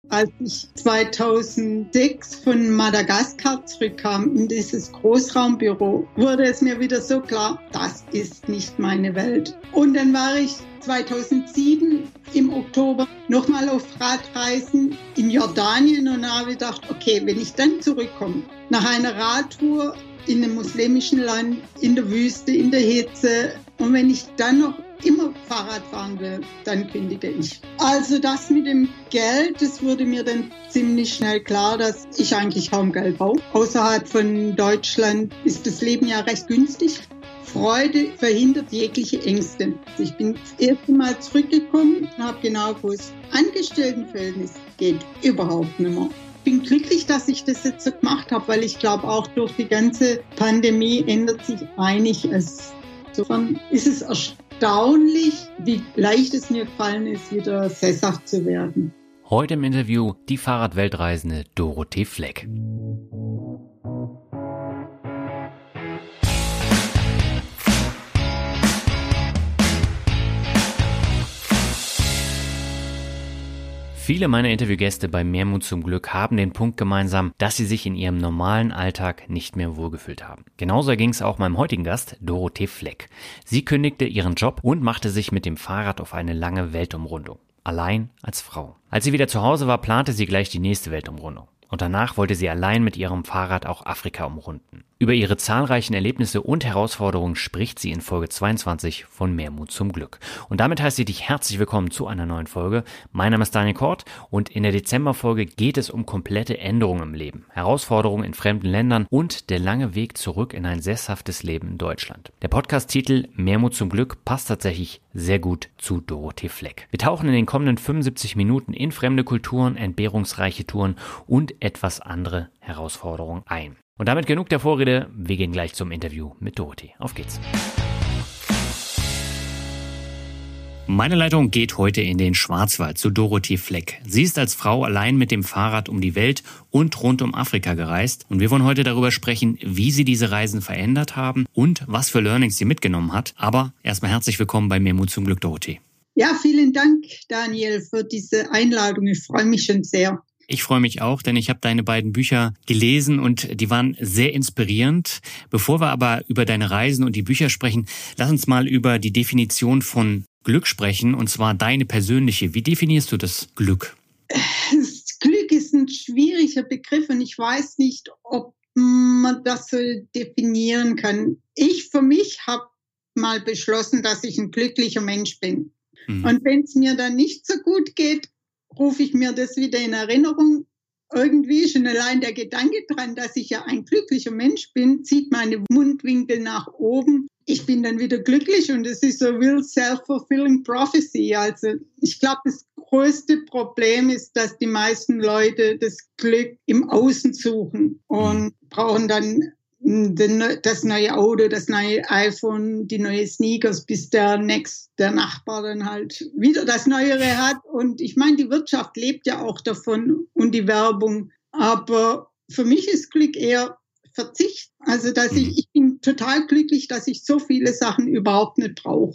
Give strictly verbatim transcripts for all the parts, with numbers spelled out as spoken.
Als ich zweitausendsechs von Madagaskar zurückkam in dieses Großraumbüro, wurde es mir wieder so klar, das ist nicht meine Welt. Und dann war ich zweitausendsieben im Oktober nochmal auf Radreisen in Jordanien und habe gedacht, okay, wenn ich dann zurückkomme, nach einer Radtour in einem muslimischen Land, in der Wüste, in der Hitze, und wenn ich dann noch immer Fahrrad fahren will, dann kündige ich. Also das mit dem Geld, das wurde mir dann ziemlich schnell klar, dass ich eigentlich kaum Geld brauche. Außerhalb von Deutschland ist das Leben ja recht günstig. Freude verhindert jegliche Ängste. Ich bin das erste Mal zurückgekommen und habe genau gewusst, Angestelltenverhältnis geht überhaupt nicht mehr. Ich bin glücklich, dass ich das jetzt so gemacht habe, weil ich glaube, auch durch die ganze Pandemie ändert sich einiges. Insofern ist es erstaunlich, wie leicht es mir gefallen ist, wieder sesshaft zu werden. Heute im Interview die Fahrradweltreisende Dorothee Fleck. Viele meiner Interviewgäste bei Mehrmut zum Glück haben den Punkt gemeinsam, dass sie sich in ihrem normalen Alltag nicht mehr wohlgefühlt haben. Genauso ging es auch meinem heutigen Gast, Dorothee Fleck. Sie kündigte ihren Job und machte sich mit dem Fahrrad auf eine lange Weltumrundung. Allein als Frau. Als sie wieder zu Hause war, plante sie gleich die nächste Weltumrundung. Und danach wollte sie allein mit ihrem Fahrrad auch Afrika umrunden. Über ihre zahlreichen Erlebnisse und Herausforderungen spricht sie in Folge zweiundzwanzig von Mehrmut zum Glück. Und damit heiße ich dich herzlich willkommen zu einer neuen Folge. Mein Name ist Daniel Kort und in der Dezemberfolge geht es um komplette Änderungen im Leben, Herausforderungen in fremden Ländern und der lange Weg zurück in ein sesshaftes Leben in Deutschland. Der Podcast-Titel Mehrmut zum Glück passt tatsächlich sehr gut zu Dorothee Fleck. Wir tauchen in den kommenden fünfundsiebzig Minuten in fremde Kulturen, entbehrungsreiche Touren und etwas andere Herausforderungen ein. Und damit genug der Vorrede, wir gehen gleich zum Interview mit Dorothee. Auf geht's. Meine Leitung geht heute in den Schwarzwald zu Dorothee Fleck. Sie ist als Frau allein mit dem Fahrrad um die Welt und rund um Afrika gereist. Und wir wollen heute darüber sprechen, wie sie diese Reisen verändert haben und was für Learnings sie mitgenommen hat. Aber erstmal herzlich willkommen bei Mehrmut zum Glück, Dorothee. Ja, vielen Dank, Daniel, für diese Einladung. Ich freue mich schon sehr. Ich freue mich auch, denn ich habe deine beiden Bücher gelesen und die waren sehr inspirierend. Bevor wir aber über deine Reisen und die Bücher sprechen, lass uns mal über die Definition von Glück sprechen, und zwar deine persönliche. Wie definierst du das Glück? Das Glück ist ein schwieriger Begriff und ich weiß nicht, ob man das so definieren kann. Ich für mich habe mal beschlossen, dass ich ein glücklicher Mensch bin. Mhm. Und wenn es mir dann nicht so gut geht, rufe ich mir das wieder in Erinnerung. Irgendwie schon allein der Gedanke dran, dass ich ja ein glücklicher Mensch bin, zieht meine Mundwinkel nach oben. Ich bin dann wieder glücklich und es ist so real self-fulfilling prophecy. Also ich glaube, das größte Problem ist, dass die meisten Leute das Glück im Außen suchen und brauchen dann das neue Auto, das neue iPhone, die neue Sneakers, bis der nächste, der Nachbar dann halt wieder das Neuere hat. Und ich meine, die Wirtschaft lebt ja auch davon und die Werbung. Aber für mich ist Glück eher Verzicht. Also, dass ich, ich bin total glücklich, dass ich so viele Sachen überhaupt nicht brauche.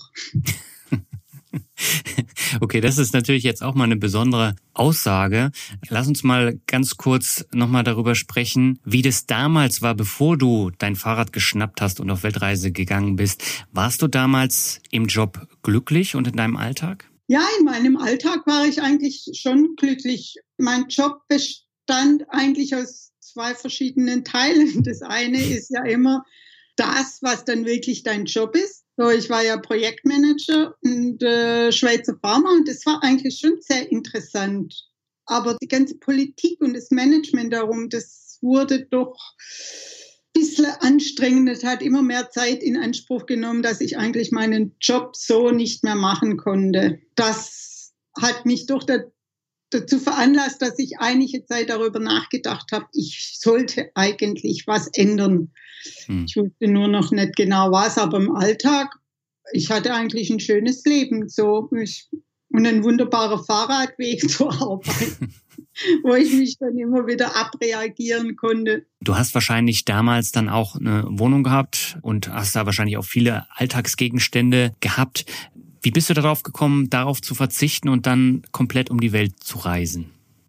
Okay, das ist natürlich jetzt auch mal eine besondere Aussage. Lass uns mal ganz kurz nochmal darüber sprechen, wie das damals war, bevor du dein Fahrrad geschnappt hast und auf Weltreise gegangen bist. Warst du damals im Job glücklich und in deinem Alltag? Ja, in meinem Alltag war ich eigentlich schon glücklich. Mein Job bestand eigentlich aus zwei verschiedenen Teilen. Das eine ist ja immer das, was dann wirklich dein Job ist. So, ich war ja Projektmanager und äh, Schweizer Pharma und das war eigentlich schon sehr interessant. Aber die ganze Politik und das Management darum, das wurde doch ein bisschen anstrengend. Es hat immer mehr Zeit in Anspruch genommen, dass ich eigentlich meinen Job so nicht mehr machen konnte. Das hat mich doch da, dazu veranlasst, dass ich einige Zeit darüber nachgedacht habe, ich sollte eigentlich was ändern. Hm. Ich wusste nur noch nicht genau was, aber im Alltag, ich hatte eigentlich ein schönes Leben so ich, und ein wunderbarer Fahrradweg zur Arbeit, wo ich mich dann immer wieder abreagieren konnte. Du hast wahrscheinlich damals dann auch eine Wohnung gehabt und hast da wahrscheinlich auch viele Alltagsgegenstände gehabt. Wie bist du darauf gekommen, darauf zu verzichten und dann komplett um die Welt zu reisen?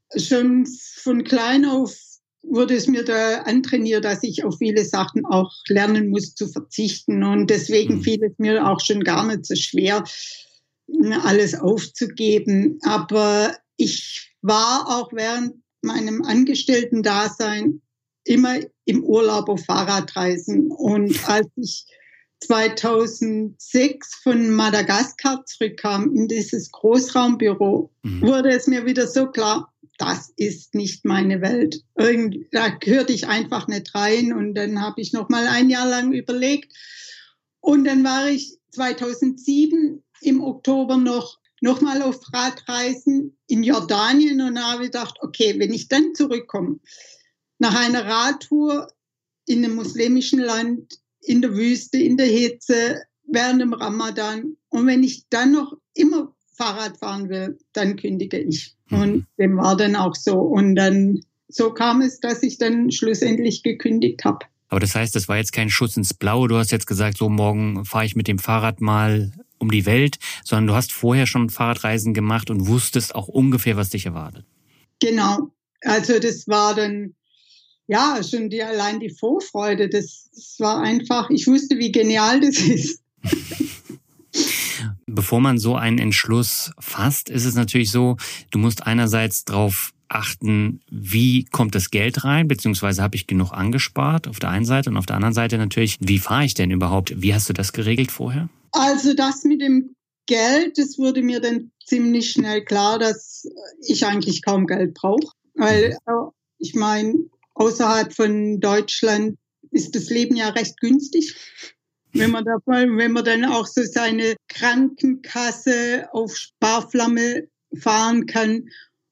schon von klein auf wurde es mir da antrainiert, dass ich auf viele Sachen auch lernen muss zu verzichten. Und deswegen fiel es mir auch schon gar nicht so schwer, alles aufzugeben. Aber ich war auch während meinem Angestellten-Dasein immer im Urlaub auf Fahrradreisen. Und als ich zweitausendsechs von Madagaskar zurückkam in dieses Großraumbüro, mhm. wurde es mir wieder so klar, das ist nicht meine Welt. Irgend, da gehörte ich einfach nicht rein. Und dann habe ich noch mal ein Jahr lang überlegt. Und dann war ich zweitausendsieben im Oktober noch, noch mal auf Radreisen in Jordanien und habe gedacht, okay, wenn ich dann zurückkomme, nach einer Radtour in einem muslimischen Land, in der Wüste, in der Hitze, während dem Ramadan. Und wenn ich dann noch immer Fahrrad fahren will, dann kündige ich. Und dem war dann auch so. Und dann, so kam es, dass ich dann schlussendlich gekündigt habe. Aber das heißt, das war jetzt kein Schuss ins Blaue. Du hast jetzt gesagt, so morgen fahre ich mit dem Fahrrad mal um die Welt, sondern du hast vorher schon Fahrradreisen gemacht und wusstest auch ungefähr, was dich erwartet. Genau. Also das war dann, ja, schon die, allein die Vorfreude. Das, das war einfach, ich wusste, wie genial das ist. Bevor man so einen Entschluss fasst, ist es natürlich so, du musst einerseits darauf achten, wie kommt das Geld rein, beziehungsweise habe ich genug angespart auf der einen Seite und auf der anderen Seite natürlich, wie fahre ich denn überhaupt? Wie hast du das geregelt vorher? Also das mit dem Geld, das wurde mir dann ziemlich schnell klar, dass ich eigentlich kaum Geld brauche, weil ich meine, außerhalb von Deutschland ist das Leben ja recht günstig. Wenn man, da, wenn man dann auch so seine Krankenkasse auf Sparflamme fahren kann.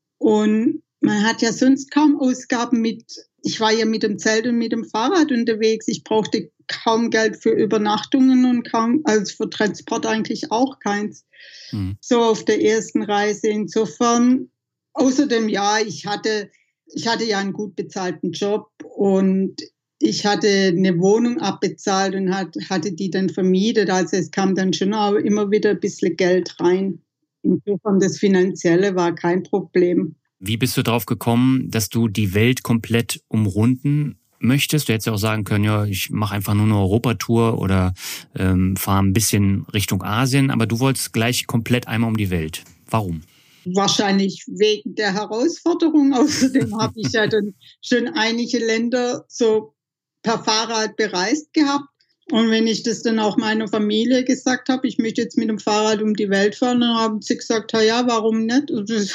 Und man hat ja sonst kaum Ausgaben mit, ich war ja mit dem Zelt und mit dem Fahrrad unterwegs. Ich brauchte kaum Geld für Übernachtungen und kaum, also für Transport eigentlich auch keins. Mhm. So auf der ersten Reise. Insofern, außerdem, ja, ich hatte, ich hatte ja einen gut bezahlten Job und ich hatte eine Wohnung abbezahlt und hat, hatte die dann vermietet. Also es kam dann schon auch immer wieder ein bisschen Geld rein. Insofern das Finanzielle war kein Problem. Wie bist du darauf gekommen, dass du die Welt komplett umrunden möchtest? Du hättest ja auch sagen können, ja, ich mache einfach nur eine Europatour oder ähm, fahre ein bisschen Richtung Asien. Aber du wolltest gleich komplett einmal um die Welt. Warum? Wahrscheinlich wegen der Herausforderung. Außerdem habe ich ja dann schon einige Länder so per Fahrrad bereist gehabt. Und wenn ich das dann auch meiner Familie gesagt habe, ich möchte jetzt mit dem Fahrrad um die Welt fahren, dann haben sie gesagt, ja, warum nicht? Und du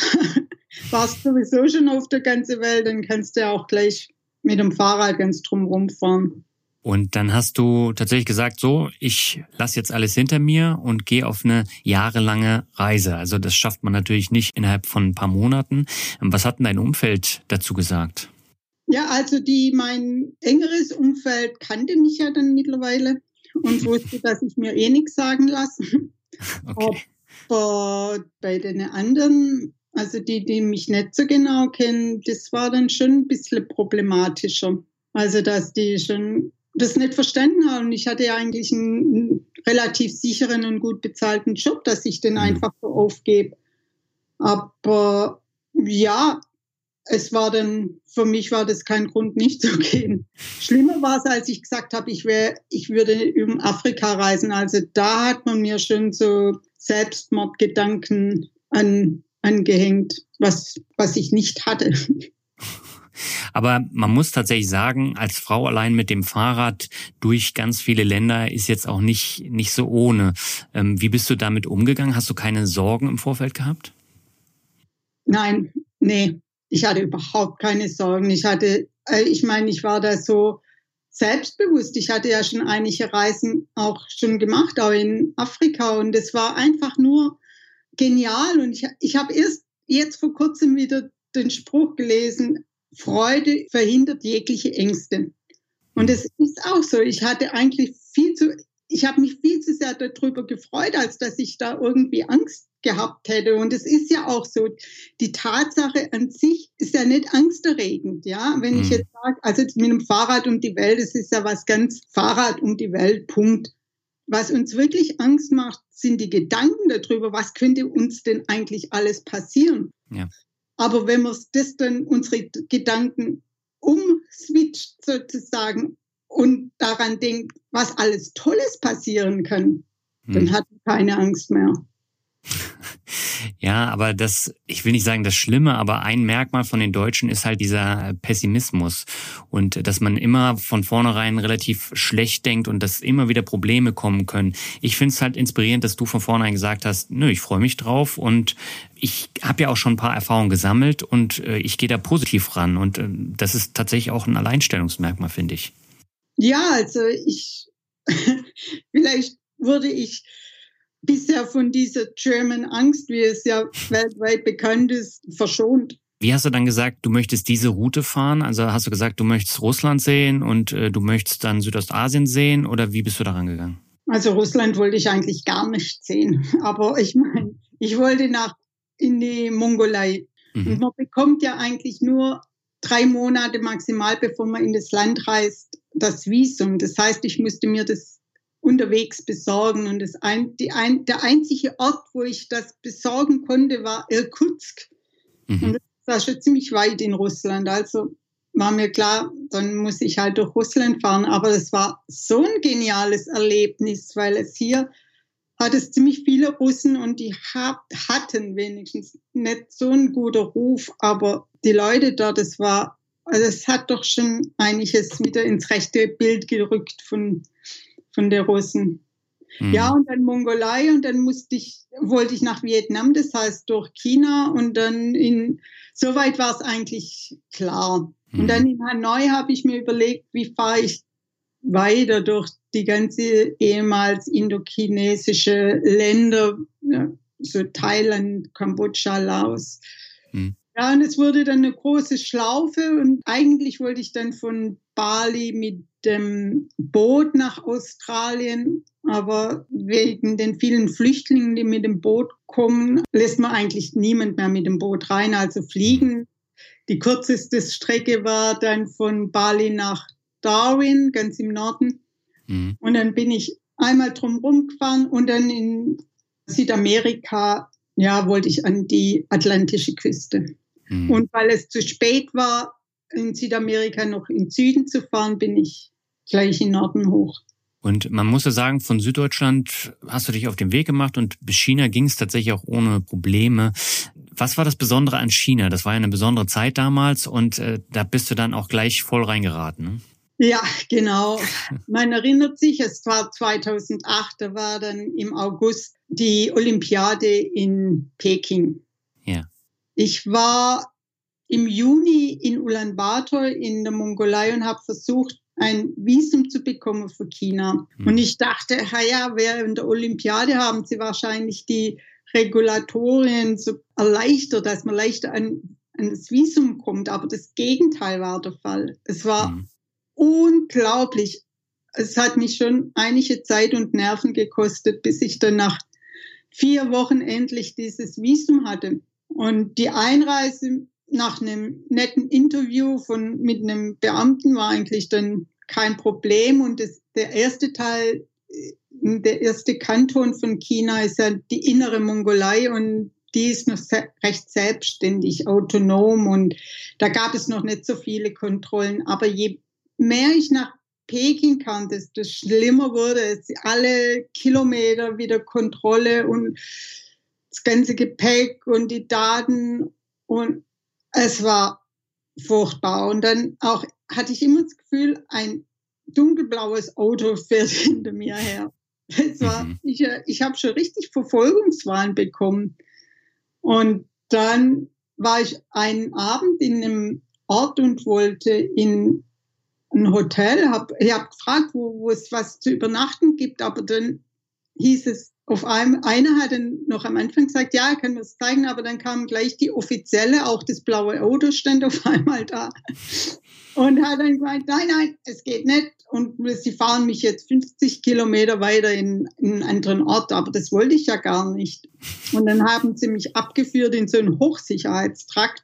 warst sowieso schon auf der ganzen Welt, dann kannst du ja auch gleich mit dem Fahrrad ganz drumherum fahren. Und dann hast du tatsächlich gesagt, so, ich lasse jetzt alles hinter mir und gehe auf eine jahrelange Reise. Also das schafft man natürlich nicht innerhalb von ein paar Monaten. Was hat denn dein Umfeld dazu gesagt? Ja, also die, mein engeres Umfeld kannte mich ja dann mittlerweile und wusste, dass ich mir eh nichts sagen lasse. Okay. Aber bei den anderen, also die, die mich nicht so genau kennen, das war dann schon ein bisschen problematischer. Also dass die schon das nicht verstanden haben. Ich hatte ja eigentlich einen relativ sicheren und gut bezahlten Job, dass ich den einfach so aufgebe. Aber ja, es war dann, für mich war das kein Grund, nicht zu gehen. Schlimmer war es, als ich gesagt habe, ich wäre, ich würde über Afrika reisen. Also da hat man mir schon so Selbstmordgedanken an, angehängt, was, was ich nicht hatte. Aber man muss tatsächlich sagen, als Frau allein mit dem Fahrrad durch ganz viele Länder ist jetzt auch nicht, nicht so ohne. Ähm, wie bist du damit umgegangen? Hast du keine Sorgen im Vorfeld gehabt? Nein, nee. Ich hatte überhaupt keine Sorgen. Ich hatte, ich meine, ich war da so selbstbewusst. Ich hatte ja schon einige Reisen auch schon gemacht, auch in Afrika. Und es war einfach nur genial. Und ich, ich habe erst jetzt vor kurzem wieder den Spruch gelesen, Freude verhindert jegliche Ängste. Und es ist auch so. Ich hatte eigentlich viel zu, ich habe mich viel zu sehr darüber gefreut, als dass ich da irgendwie Angst gehabt hätte. Und es ist ja auch so, die Tatsache an sich ist ja nicht angsterregend, ja. Wenn mhm. ich jetzt sage, also mit dem Fahrrad um die Welt, es ist ja was ganz Fahrrad um die Welt, Punkt. Was uns wirklich Angst macht, sind die Gedanken darüber, was könnte uns denn eigentlich alles passieren. Ja. Aber wenn wir das dann, unsere Gedanken umswitcht sozusagen und daran denkt, was alles Tolles passieren kann, hm. dann hat man keine Angst mehr. Ja, aber das, ich will nicht sagen das Schlimme, aber ein Merkmal von den Deutschen ist halt dieser Pessimismus und dass man immer von vornherein relativ schlecht denkt und dass immer wieder Probleme kommen können. Ich finde es halt inspirierend, dass du von vornherein gesagt hast, nö, ich freue mich drauf und ich habe ja auch schon ein paar Erfahrungen gesammelt und äh, ich gehe da positiv ran und äh, das ist tatsächlich auch ein Alleinstellungsmerkmal, finde ich. Ja, also ich, vielleicht wurde ich bisher von dieser German Angst, wie es ja weltweit bekannt ist, verschont. Wie hast du dann gesagt, du möchtest diese Route fahren? Also hast du gesagt, du möchtest Russland sehen und äh, du möchtest dann Südostasien sehen oder wie bist du daran gegangen? Also Russland wollte ich eigentlich gar nicht sehen, aber ich meine, ich wollte nach in die Mongolei. Mhm. Und man bekommt ja eigentlich nur drei Monate maximal, bevor man in das Land reist, das Visum. Das heißt, ich musste mir das unterwegs besorgen. Und das ein, die ein, der einzige Ort, wo ich das besorgen konnte, war Irkutsk. Mhm. Und das war schon ziemlich weit in Russland. Also war mir klar, dann muss ich halt durch Russland fahren. Aber das war so ein geniales Erlebnis, weil es hier hat es ziemlich viele Russen und die hat, hatten wenigstens nicht so einen guten Ruf. Aber die Leute dort, das war, also es hat doch schon einiges wieder ins rechte Bild gerückt von von der Russen. Mhm. Ja, und dann Mongolei und dann musste ich, wollte ich nach Vietnam, das heißt durch China und dann in, soweit war es eigentlich klar. Mhm. Und dann in Hanoi habe ich mir überlegt, wie fahre ich weiter durch die ganze ehemals indochinesische Länder, ja, so Thailand, Kambodscha, Laos. Mhm. Ja, und es wurde dann eine große Schlaufe und eigentlich wollte ich dann von Bali mit dem Boot nach Australien, aber wegen den vielen Flüchtlingen, die mit dem Boot kommen, lässt man eigentlich niemand mehr mit dem Boot rein, also fliegen. Die kürzeste Strecke war dann von Bali nach Darwin, ganz im Norden. Mhm. Und dann bin ich einmal drumherum gefahren und dann in Südamerika, ja, wollte ich an die atlantische Küste. Mhm. Und weil es zu spät war, in Südamerika noch in Süden zu fahren, bin ich gleich in Norden hoch. Und man muss ja sagen, von Süddeutschland hast du dich auf den Weg gemacht und bis China ging es tatsächlich auch ohne Probleme. Was war das Besondere an China? Das war ja eine besondere Zeit damals und äh, da bist du dann auch gleich voll reingeraten, ne? Ja, genau. Man erinnert sich, es war zweitausendacht, da war dann im August die Olympiade in Peking. Ja. Ich war im Juni in Ulaanbaatar in der Mongolei und habe versucht, ein Visum zu bekommen für China. Hm. Und ich dachte, ja, während der Olympiade haben sie wahrscheinlich die Regulatorien so erleichtert, dass man leichter an, an das Visum kommt. Aber das Gegenteil war der Fall. Es war hm. unglaublich. Es hat mich schon einige Zeit und Nerven gekostet, bis ich dann nach vier Wochen endlich dieses Visum hatte. Und die Einreise nach einem netten Interview von, mit einem Beamten war eigentlich dann kein Problem. Und das, der erste Teil, der erste Kanton von China ist ja die innere Mongolei und die ist noch se- recht selbstständig, autonom und da gab es noch nicht so viele Kontrollen. Aber je mehr ich nach Peking kam, desto schlimmer wurde es. Alle Kilometer wieder Kontrolle und das ganze Gepäck und die Daten und es war furchtbar. Und dann auch hatte ich immer das Gefühl, ein dunkelblaues Auto fährt hinter mir her. Es war, mhm. ich, ich habe schon richtig Verfolgungswahn bekommen. Und dann war ich einen Abend in einem Ort und wollte in ein Hotel. Hab, ich habe gefragt, wo, wo es was zu übernachten gibt, aber dann hieß es, auf einem, einer hat dann noch am Anfang gesagt, ja, er kann mir das zeigen, aber dann kam gleich die Offizielle, auch das blaue Auto stand auf einmal da und hat dann gesagt, nein, nein, es geht nicht und sie fahren mich jetzt fünfzig Kilometer weiter in, in einen anderen Ort, aber das wollte ich ja gar nicht. Und dann haben sie mich abgeführt in so einen Hochsicherheitstrakt.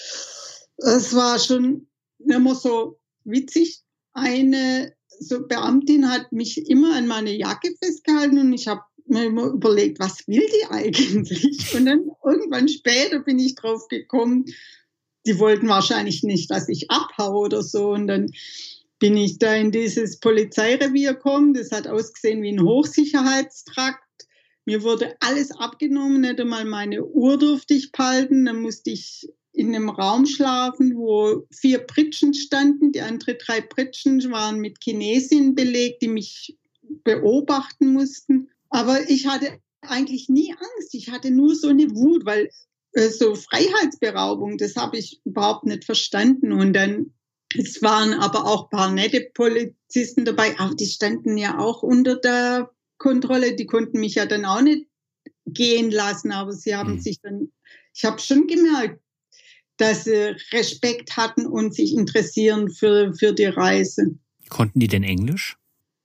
Es war schon immer so witzig. Eine so Beamtin hat mich immer an meine Jacke festgehalten und ich habe mir immer überlegt, was will die eigentlich? Und dann irgendwann später bin ich drauf gekommen, die wollten wahrscheinlich nicht, dass ich abhaue oder so. Und dann bin ich da in dieses Polizeirevier gekommen. Das hat ausgesehen wie ein Hochsicherheitstrakt. Mir wurde alles abgenommen, nicht einmal meine Uhr durfte ich behalten. Dann musste ich in einem Raum schlafen, wo vier Pritschen standen. Die anderen drei Pritschen waren mit Chinesinnen belegt, die mich beobachten mussten. Aber ich hatte eigentlich nie Angst. Ich hatte nur so eine Wut, weil äh, so Freiheitsberaubung, das habe ich überhaupt nicht verstanden. Und dann, es waren aber auch ein paar nette Polizisten dabei, aber die standen ja auch unter der Kontrolle. Die konnten mich ja dann auch nicht gehen lassen, aber sie haben mhm. sich dann, ich habe schon gemerkt, dass sie Respekt hatten und sich interessieren für, für die Reise. Konnten die denn Englisch?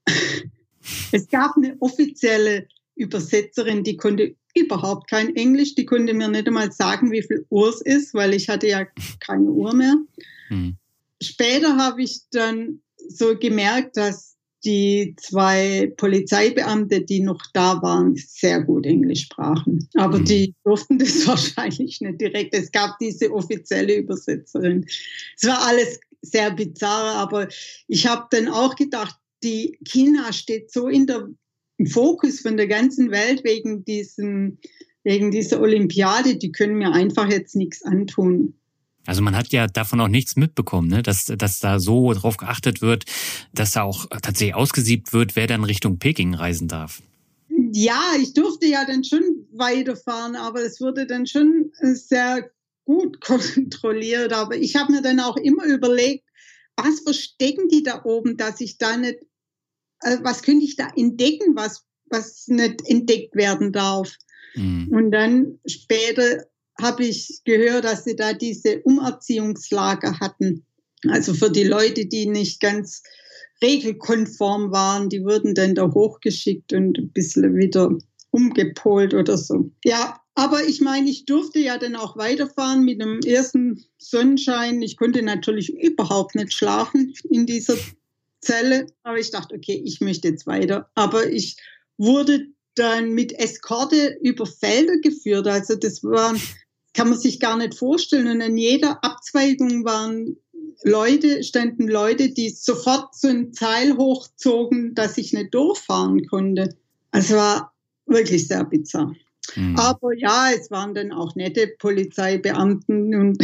Es gab eine offizielle Übersetzerin, die konnte überhaupt kein Englisch. Die konnte mir nicht einmal sagen, wie viel Uhr es ist, weil ich hatte ja keine Uhr mehr. Hm. Später habe ich dann so gemerkt, dass die zwei Polizeibeamte, die noch da waren, sehr gut Englisch sprachen. Aber hm. die durften das wahrscheinlich nicht direkt. Es gab diese offizielle Übersetzerin. Es war alles sehr bizarr, aber ich habe dann auch gedacht, die China steht so in der, im Fokus von der ganzen Welt wegen diesem, wegen dieser Olympiade, die können mir einfach jetzt nichts antun. Also man hat ja davon auch nichts mitbekommen, ne? dass, dass da so drauf geachtet wird, dass da auch tatsächlich ausgesiebt wird, wer dann Richtung Peking reisen darf. Ja, ich durfte ja dann schon weiterfahren, aber es wurde dann schon sehr gut kontrolliert. Aber ich habe mir dann auch immer überlegt, was verstecken die da oben, dass ich da nicht, äh, was könnte ich da entdecken, was, was nicht entdeckt werden darf. Mhm. Und dann später habe ich gehört, dass sie da diese Umerziehungslager hatten. Also für die Leute, die nicht ganz regelkonform waren, die wurden dann da hochgeschickt und ein bisschen wieder umgepolt oder so. Ja, aber ich meine, ich durfte ja dann auch weiterfahren mit dem ersten Sonnenschein. Ich konnte natürlich überhaupt nicht schlafen in dieser Zelle, aber ich dachte, okay, ich möchte jetzt weiter. Aber ich wurde dann mit Eskorte über Felder geführt. Also das war, kann man sich gar nicht vorstellen. Und an jeder Abzweigung waren Leute, standen Leute, die sofort so ein Seil hochzogen, dass ich nicht durchfahren konnte. Also war wirklich sehr bizarr. Mhm. Aber ja, es waren dann auch nette Polizeibeamten. Und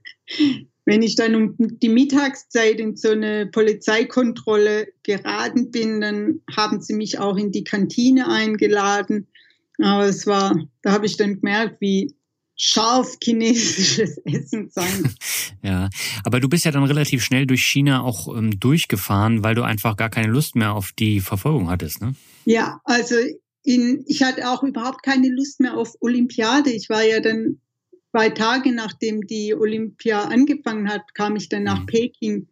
wenn ich dann um die Mittagszeit in so eine Polizeikontrolle geraten bin, dann haben sie mich auch in die Kantine eingeladen. Aber es war, da habe ich dann gemerkt, wie scharf chinesisches Essen sein. Ja, aber du bist ja dann relativ schnell durch China auch ähm, durchgefahren, weil du einfach gar keine Lust mehr auf die Verfolgung hattest, ne? Ja, also in, ich hatte auch überhaupt keine Lust mehr auf Olympiade. Ich war ja dann zwei Tage, nachdem die Olympia angefangen hat, kam ich dann nach mhm. Peking.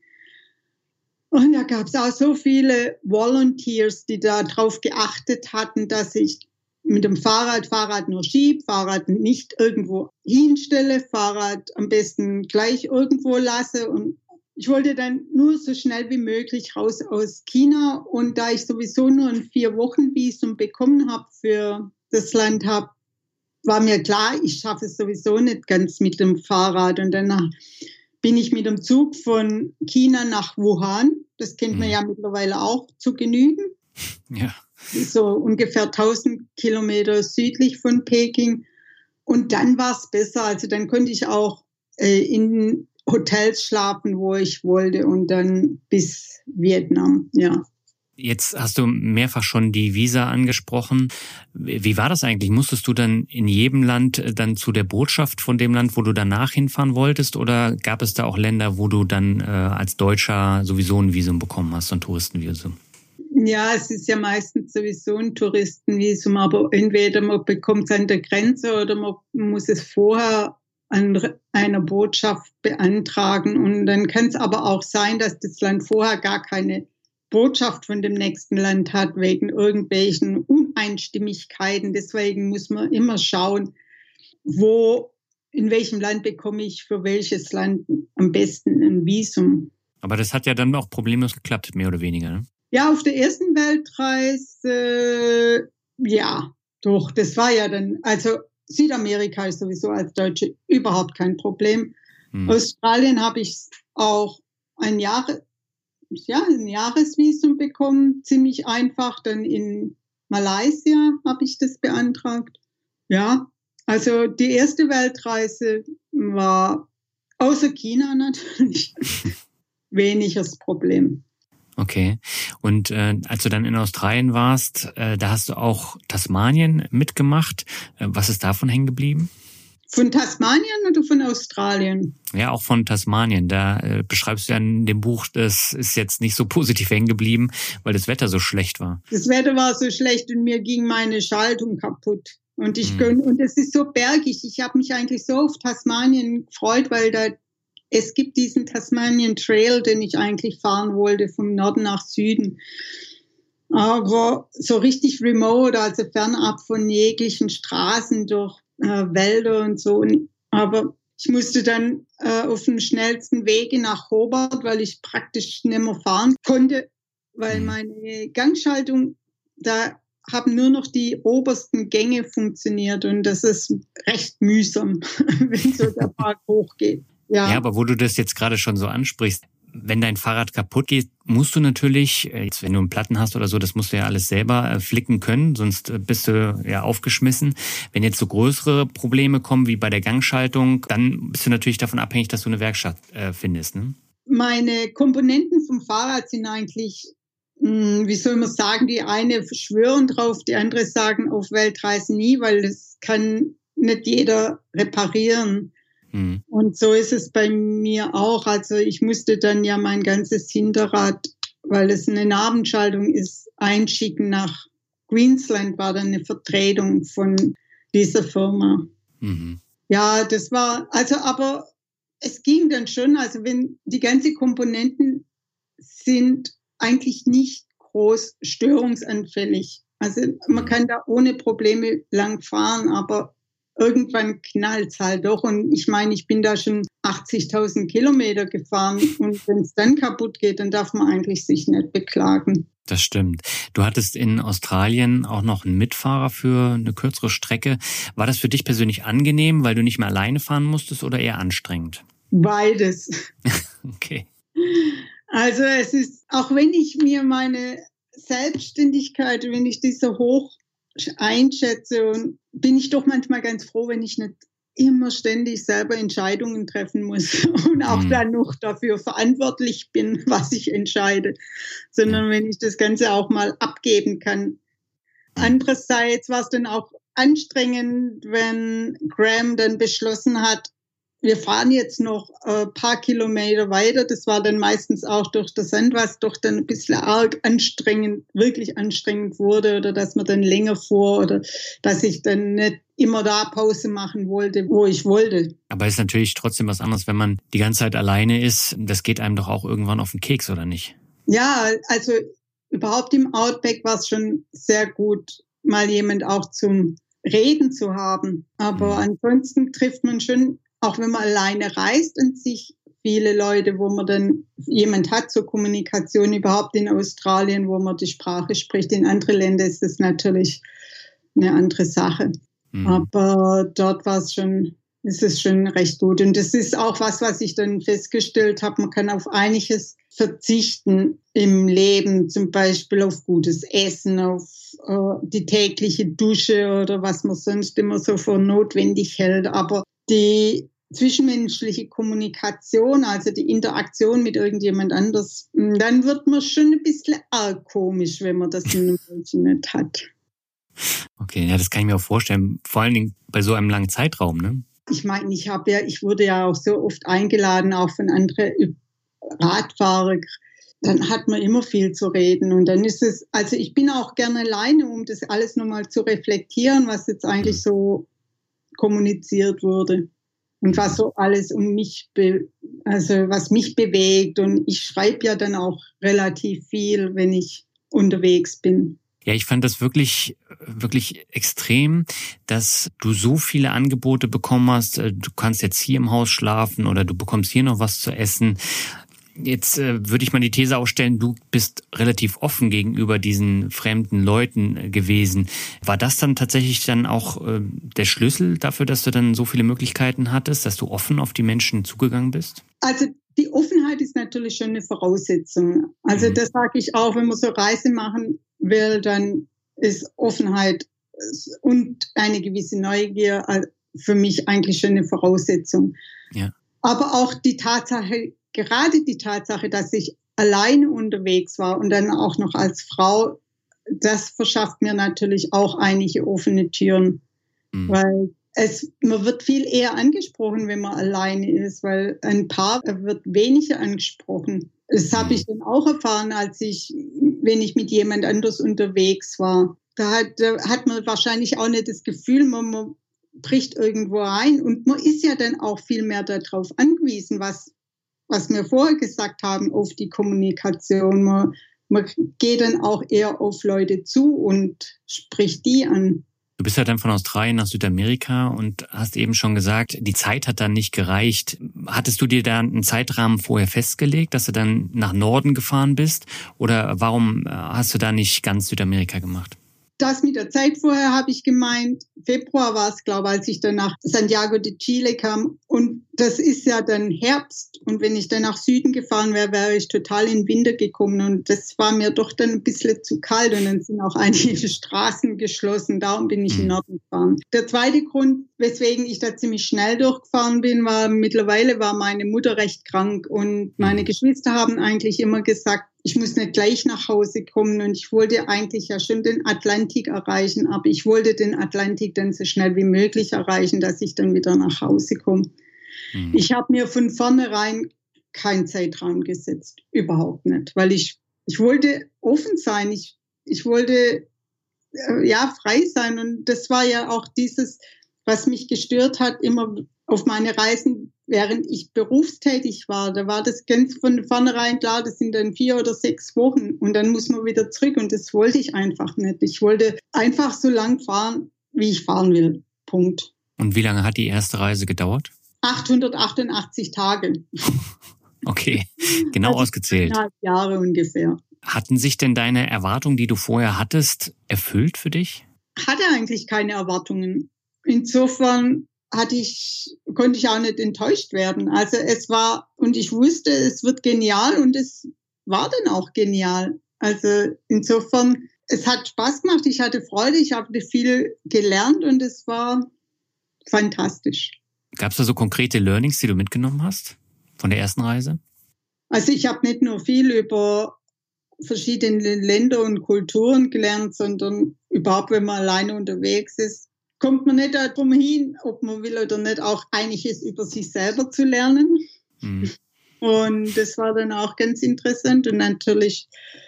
Und da gab es auch so viele Volunteers, die da drauf geachtet hatten, dass ich mit dem Fahrrad, Fahrrad nur schieb, Fahrrad nicht irgendwo hinstelle, Fahrrad am besten gleich irgendwo lasse. Und ich wollte dann nur so schnell wie möglich raus aus China. Und da ich sowieso nur ein Vier-Wochen-Visum bekommen habe für das Land, hab, war mir klar, ich schaffe es sowieso nicht ganz mit dem Fahrrad. Und danach bin ich mit dem Zug von China nach Wuhan. Das kennt man ja mittlerweile auch zu Genügen. Ja. So ungefähr tausend Kilometer südlich von Peking. Und dann war es besser. Also dann konnte ich auch äh, in Hotels schlafen, wo ich wollte, und dann bis Vietnam, ja. Jetzt hast du mehrfach schon die Visa angesprochen. Wie war das eigentlich? Musstest du dann in jedem Land dann zu der Botschaft von dem Land, wo du danach hinfahren wolltest? Oder gab es da auch Länder, wo du dann äh, als Deutscher sowieso ein Visum bekommen hast, so ein Touristenvisum? Ja, es ist ja meistens sowieso ein Touristenvisum, aber entweder man bekommt es an der Grenze oder man muss es vorher an einer Botschaft beantragen. Und dann kann es aber auch sein, dass das Land vorher gar keine Botschaft von dem nächsten Land hat, wegen irgendwelchen Uneinstimmigkeiten. Deswegen muss man immer schauen, wo, in welchem Land bekomme ich für welches Land am besten ein Visum. Aber das hat ja dann auch problemlos geklappt, mehr oder weniger, ne? Ja, auf der ersten Weltreise Ja, doch, das war ja dann, also Südamerika ist sowieso als Deutsche überhaupt kein Problem. Hm. Australien habe ich auch ein Jahr, ja, ein Jahresvisum bekommen, ziemlich einfach. Dann in Malaysia habe ich das beantragt. Ja, also die erste Weltreise war außer China natürlich weniges Problem. Okay. Und äh, als du dann in Australien warst, äh, da hast du auch Tasmanien mitgemacht. Äh, was ist davon hängen geblieben? Von Tasmanien oder von Australien? Ja, auch von Tasmanien. Da äh, beschreibst du ja in dem Buch, das ist jetzt nicht so positiv hängen geblieben, weil das Wetter so schlecht war. Das Wetter war so schlecht und mir ging meine Schaltung kaputt. Und ich hm. und es ist so bergig. Ich habe mich eigentlich so auf Tasmanien gefreut, weil da es gibt diesen Tasmanian Trail, den ich eigentlich fahren wollte, vom Norden nach Süden. Aber so richtig remote, also fernab von jeglichen Straßen durch äh, Wälder und so. Aber ich musste dann äh, auf dem schnellsten Wege nach Hobart, weil ich praktisch nicht mehr fahren konnte, weil meine Gangschaltung, da haben nur noch die obersten Gänge funktioniert und das ist recht mühsam, wenn so der Berg hochgeht. Ja. ja, aber wo du das jetzt gerade schon so ansprichst, wenn dein Fahrrad kaputt geht, musst du natürlich, jetzt wenn du einen Platten hast oder so, das musst du ja alles selber flicken können, sonst bist du ja aufgeschmissen. Wenn jetzt so größere Probleme kommen wie bei der Gangschaltung, dann bist du natürlich davon abhängig, dass du eine Werkstatt äh, findest, ne? Meine Komponenten vom Fahrrad sind eigentlich, mh, wie soll man sagen, die eine schwören drauf, die andere sagen auf Weltreisen nie, weil das kann nicht jeder reparieren. Und so ist es bei mir auch. Also ich musste dann ja mein ganzes Hinterrad, weil es eine Nabenschaltung ist, einschicken nach Queensland, war dann eine Vertretung von dieser Firma. Mhm. Ja, das war, also aber es ging dann schon, also wenn die ganzen Komponenten sind eigentlich nicht groß störungsanfällig. Also man kann da ohne Probleme lang fahren, aber irgendwann knallt's halt doch. Und ich meine, ich bin da schon achtzigtausend Kilometer gefahren. Und wenn es dann kaputt geht, dann darf man eigentlich sich nicht beklagen. Das stimmt. Du hattest in Australien auch noch einen Mitfahrer für eine kürzere Strecke. War das für dich persönlich angenehm, weil du nicht mehr alleine fahren musstest oder eher anstrengend? Beides. Okay. Also es ist, auch wenn ich mir meine Selbstständigkeit, wenn ich die so hoch einschätze, und bin ich doch manchmal ganz froh, wenn ich nicht immer ständig selber Entscheidungen treffen muss und auch mhm. dann noch dafür verantwortlich bin, was ich entscheide, sondern wenn ich das Ganze auch mal abgeben kann. Andererseits war es dann auch anstrengend, wenn Graham dann beschlossen hat, wir fahren jetzt noch ein paar Kilometer weiter. Das war dann meistens auch durch das Sand, was doch dann ein bisschen arg anstrengend, wirklich anstrengend wurde, oder dass man dann länger fuhr oder dass ich dann nicht immer da Pause machen wollte, wo ich wollte. Aber ist natürlich trotzdem was anderes, wenn man die ganze Zeit alleine ist. Das geht einem doch auch irgendwann auf den Keks, oder nicht? Ja, also überhaupt im Outback war es schon sehr gut, mal jemand auch zum Reden zu haben. Aber mhm. ansonsten trifft man schon, auch wenn man alleine reist, und sich viele Leute, wo man dann jemand hat zur Kommunikation, überhaupt in Australien, wo man die Sprache spricht. In anderen Ländern ist das natürlich eine andere Sache. Mhm. Aber dort war es schon, ist es schon recht gut. Und das ist auch was, was ich dann festgestellt habe. Man kann auf einiges verzichten im Leben, zum Beispiel auf gutes Essen, auf äh, die tägliche Dusche oder was man sonst immer so für notwendig hält. Aber die zwischenmenschliche Kommunikation, also die Interaktion mit irgendjemand anders, dann wird man schon ein bisschen arg komisch, wenn man das in einem Menschen nicht hat. Okay, ja, das kann ich mir auch vorstellen, vor allen Dingen bei so einem langen Zeitraum, ne? Ich meine, ich habe ja, ich wurde ja auch so oft eingeladen, auch von anderen Radfahrern. Dann hat man immer viel zu reden und dann ist es, also ich bin auch gerne alleine, um das alles nochmal zu reflektieren, was jetzt eigentlich so kommuniziert wurde. Und was so alles um mich, be- also was mich bewegt. Und ich schreibe ja dann auch relativ viel, wenn ich unterwegs bin. Ja, ich fand das wirklich, wirklich extrem, dass du so viele Angebote bekommen hast. Du kannst jetzt hier im Haus schlafen oder du bekommst hier noch was zu essen. Jetzt äh, würde ich mal die These aufstellen, du bist relativ offen gegenüber diesen fremden Leuten äh, gewesen. War das dann tatsächlich dann auch äh, der Schlüssel dafür, dass du dann so viele Möglichkeiten hattest, dass du offen auf die Menschen zugegangen bist? Also die Offenheit ist natürlich schon eine Voraussetzung. Also mhm. das sage ich auch, wenn man so Reise machen will, dann ist Offenheit und eine gewisse Neugier für mich eigentlich schon eine Voraussetzung. Ja. Aber auch die Tatsache, gerade die Tatsache, dass ich alleine unterwegs war und dann auch noch als Frau, das verschafft mir natürlich auch einige offene Türen. Mhm. Weil es, man wird viel eher angesprochen, wenn man alleine ist, weil ein Paar wird weniger angesprochen. Das habe ich dann auch erfahren, als ich, wenn ich mit jemand anders unterwegs war. Da hat, da hat man wahrscheinlich auch nicht das Gefühl, man, man bricht irgendwo ein. Und man ist ja dann auch viel mehr darauf angewiesen, was was wir vorher gesagt haben, auf die Kommunikation. Man, man geht dann auch eher auf Leute zu und spricht die an. Du bist ja dann von Australien nach Südamerika und hast eben schon gesagt, die Zeit hat dann nicht gereicht. Hattest du dir da einen Zeitrahmen vorher festgelegt, dass du dann nach Norden gefahren bist? Oder warum hast du da nicht ganz Südamerika gemacht? Das mit der Zeit vorher habe ich gemeint, Februar war es, glaube ich, als ich dann nach Santiago de Chile kam. Und das ist ja dann Herbst. Und wenn ich dann nach Süden gefahren wäre, wäre ich total in den Winter gekommen. Und das war mir doch dann ein bisschen zu kalt. Und dann sind auch einige Straßen geschlossen. Darum bin ich in Norden gefahren. Der zweite Grund, weswegen ich da ziemlich schnell durchgefahren bin, war, mittlerweile war meine Mutter recht krank. Und meine Geschwister haben eigentlich immer gesagt, ich muss nicht gleich nach Hause kommen und ich wollte eigentlich ja schon den Atlantik erreichen, aber ich wollte den Atlantik dann so schnell wie möglich erreichen, dass ich dann wieder nach Hause komme. Mhm. Ich habe mir von vornherein keinen Zeitraum gesetzt, überhaupt nicht, weil ich, ich wollte offen sein, ich, ich wollte äh, ja frei sein und das war ja auch dieses, was mich gestört hat, immer auf meine Reisen, während ich berufstätig war, da war das ganz von vornherein klar, das sind dann vier oder sechs Wochen und dann muss man wieder zurück und das wollte ich einfach nicht. Ich wollte einfach so lang fahren, wie ich fahren will. Punkt. Und wie lange hat die erste Reise gedauert? achthundertachtundachtzig Tage. Okay, genau also ausgezählt. Eineinhalb Jahre ungefähr. Hatten sich denn deine Erwartungen, die du vorher hattest, erfüllt für dich? Hatte eigentlich keine Erwartungen. Insofern hatte ich, konnte ich auch nicht enttäuscht werden. Also es war, und ich wusste, es wird genial und es war dann auch genial. Also insofern, es hat Spaß gemacht, ich hatte Freude, ich habe viel gelernt und es war fantastisch. Gab es da so konkrete Learnings, die du mitgenommen hast von der ersten Reise? Also ich habe nicht nur viel über verschiedene Länder und Kulturen gelernt, sondern überhaupt, wenn man alleine unterwegs ist, kommt man nicht darum hin, ob man will oder nicht, auch einiges über sich selber zu lernen. Mhm. Und das war dann auch ganz interessant. Und natürlich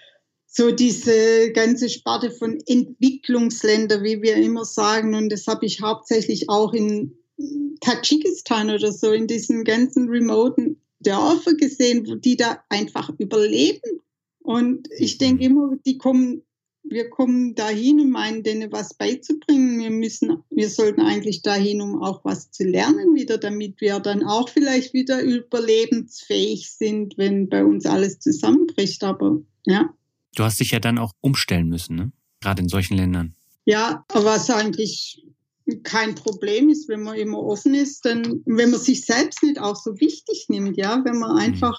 so diese ganze Sparte von Entwicklungsländern, wie wir immer sagen. Und das habe ich hauptsächlich auch in Tadschikistan oder so, in diesen ganzen remoten Dörfer gesehen, die da einfach überleben. Und ich denke immer, die kommen Wir kommen dahin, um meinen, denen was beizubringen. Wir müssen, wir sollten eigentlich dahin, um auch was zu lernen wieder, damit wir dann auch vielleicht wieder überlebensfähig sind, wenn bei uns alles zusammenbricht. Aber ja. Du hast dich ja dann auch umstellen müssen, ne? Gerade in solchen Ländern. Ja, aber was eigentlich kein Problem ist, wenn man immer offen ist, dann, wenn man sich selbst nicht auch so wichtig nimmt, ja, wenn man einfach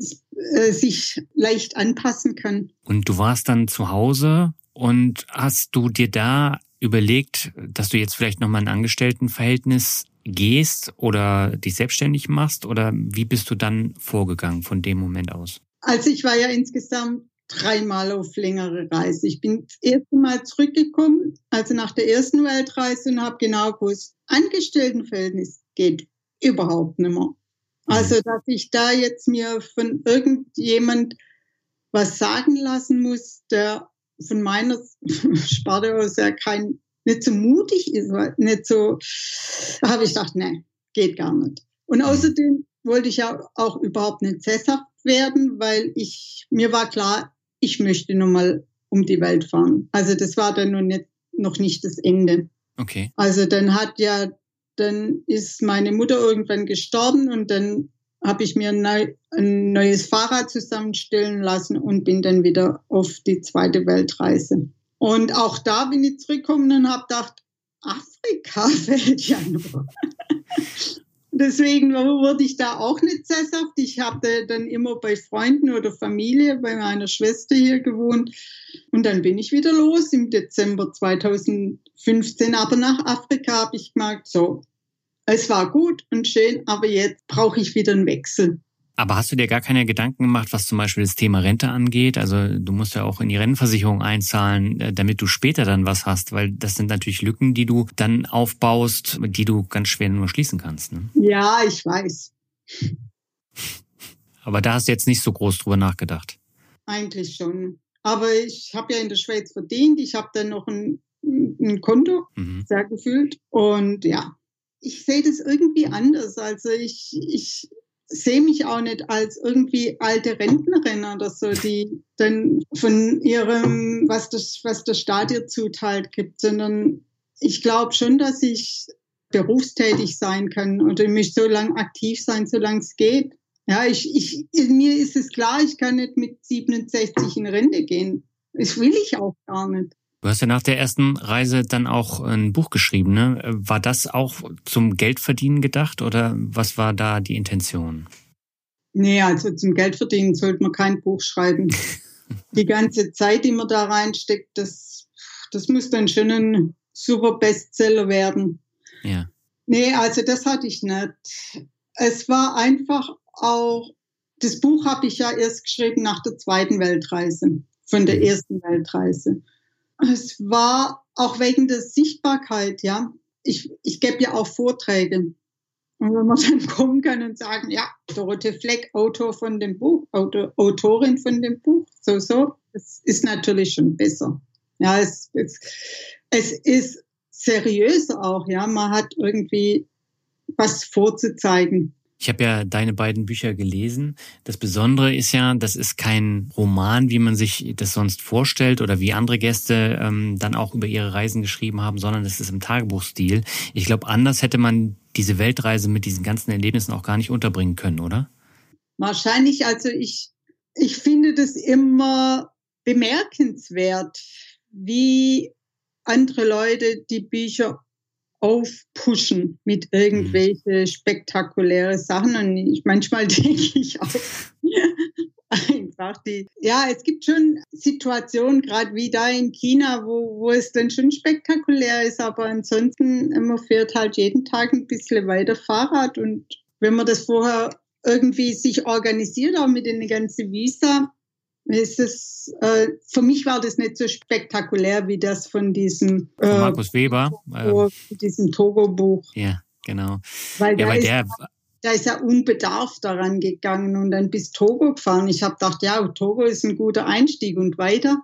äh, sich leicht anpassen kann. Und du warst dann zu Hause und hast du dir da überlegt, dass du jetzt vielleicht nochmal ein Angestelltenverhältnis gehst oder dich selbstständig machst oder wie bist du dann vorgegangen von dem Moment aus? Also ich war ja insgesamt dreimal auf längere Reise. Ich bin das erste Mal zurückgekommen, also nach der ersten Weltreise und habe genau gewusst, Angestelltenverhältnis geht überhaupt nicht mehr. Also, dass ich da jetzt mir von irgendjemand was sagen lassen muss, der von meiner Sparte aus ja kein, nicht so mutig ist, nicht so, da habe ich gedacht, nee, geht gar nicht. Und außerdem wollte ich ja auch überhaupt nicht sesshaft werden, weil ich, mir war klar, ich möchte nun mal um die Welt fahren. Also das war dann noch nicht, noch nicht das Ende. Okay. Also dann hat ja, dann ist meine Mutter irgendwann gestorben und dann habe ich mir ein, neu, ein neues Fahrrad zusammenstellen lassen und bin dann wieder auf die zweite Weltreise. Und auch da bin ich zurückgekommen und habe gedacht, Afrika fällt ja nur. Deswegen wurde ich da auch nicht sesshaft. Ich habe dann immer bei Freunden oder Familie, bei meiner Schwester hier gewohnt. Und dann bin ich wieder los im Dezember zweitausendfünfzehn. Aber nach Afrika habe ich gemerkt, so, es war gut und schön, aber jetzt brauche ich wieder einen Wechsel. Aber hast du dir gar keine Gedanken gemacht, was zum Beispiel das Thema Rente angeht? Also du musst ja auch in die Rentenversicherung einzahlen, damit du später dann was hast, weil das sind natürlich Lücken, die du dann aufbaust, die du ganz schwer nur schließen kannst. Ne? Ja, ich weiß. Aber da hast du jetzt nicht so groß drüber nachgedacht. Eigentlich schon. Aber ich habe ja in der Schweiz verdient. Ich habe dann noch ein, ein Konto, mhm. sehr gefühlt. Und ja, ich sehe das irgendwie anders. Also ich... ich sehe mich auch nicht als irgendwie alte Rentnerin oder so, die dann von ihrem, was, das, was der Staat ihr zuteilt gibt, sondern ich glaube schon, dass ich berufstätig sein kann oder ich möchte so lange aktiv sein, solange es geht. Ja, ich, ich, mir ist es klar, ich kann nicht mit siebenundsechzig in Rente gehen. Das will ich auch gar nicht. Du hast ja nach der ersten Reise dann auch ein Buch geschrieben, ne? War das auch zum Geldverdienen gedacht oder was war da die Intention? Nee, also zum Geldverdienen sollte man kein Buch schreiben. Die ganze Zeit, die man da reinsteckt, das, das muss dann schon ein super Bestseller werden. Ja. Nee, also das hatte ich nicht. Es war einfach auch, das Buch habe ich ja erst geschrieben nach der zweiten Weltreise, von der ersten Weltreise. Es war auch wegen der Sichtbarkeit, ja. Ich, ich gebe ja auch Vorträge. Und wenn man dann kommen kann und sagen, ja, Dorothee Fleck, Autor von dem Buch, Autor, Autorin von dem Buch, so, so, das ist natürlich schon besser. Ja, es, es, es ist seriös auch, ja. Man hat irgendwie was vorzuzeigen. Ich habe ja deine beiden Bücher gelesen. Das Besondere ist ja, das ist kein Roman, wie man sich das sonst vorstellt oder wie andere Gäste ähm, dann auch über ihre Reisen geschrieben haben, sondern das ist im Tagebuchstil. Ich glaube, anders hätte man diese Weltreise mit diesen ganzen Erlebnissen auch gar nicht unterbringen können, oder? Wahrscheinlich. Also ich, ich finde das immer bemerkenswert, wie andere Leute die Bücher aufpushen mit irgendwelche spektakuläre Sachen. Und ich, manchmal denke ich auch einfach die, ja, es gibt schon Situationen, gerade wie da in China, wo, wo es dann schon spektakulär ist, aber ansonsten, man fährt halt jeden Tag ein bisschen weiter Fahrrad und wenn man das vorher irgendwie sich organisiert, auch mit den ganzen Visa, ist es, äh, für mich war das nicht so spektakulär wie das von diesem von äh, Markus Weber, Togo, äh, diesem Togo-Buch. Ja, genau. Weil, ja, da, weil ist, der, da ist ja unbedarft daran gegangen und dann bis Togo gefahren. Ich habe gedacht, ja, Togo ist ein guter Einstieg und weiter.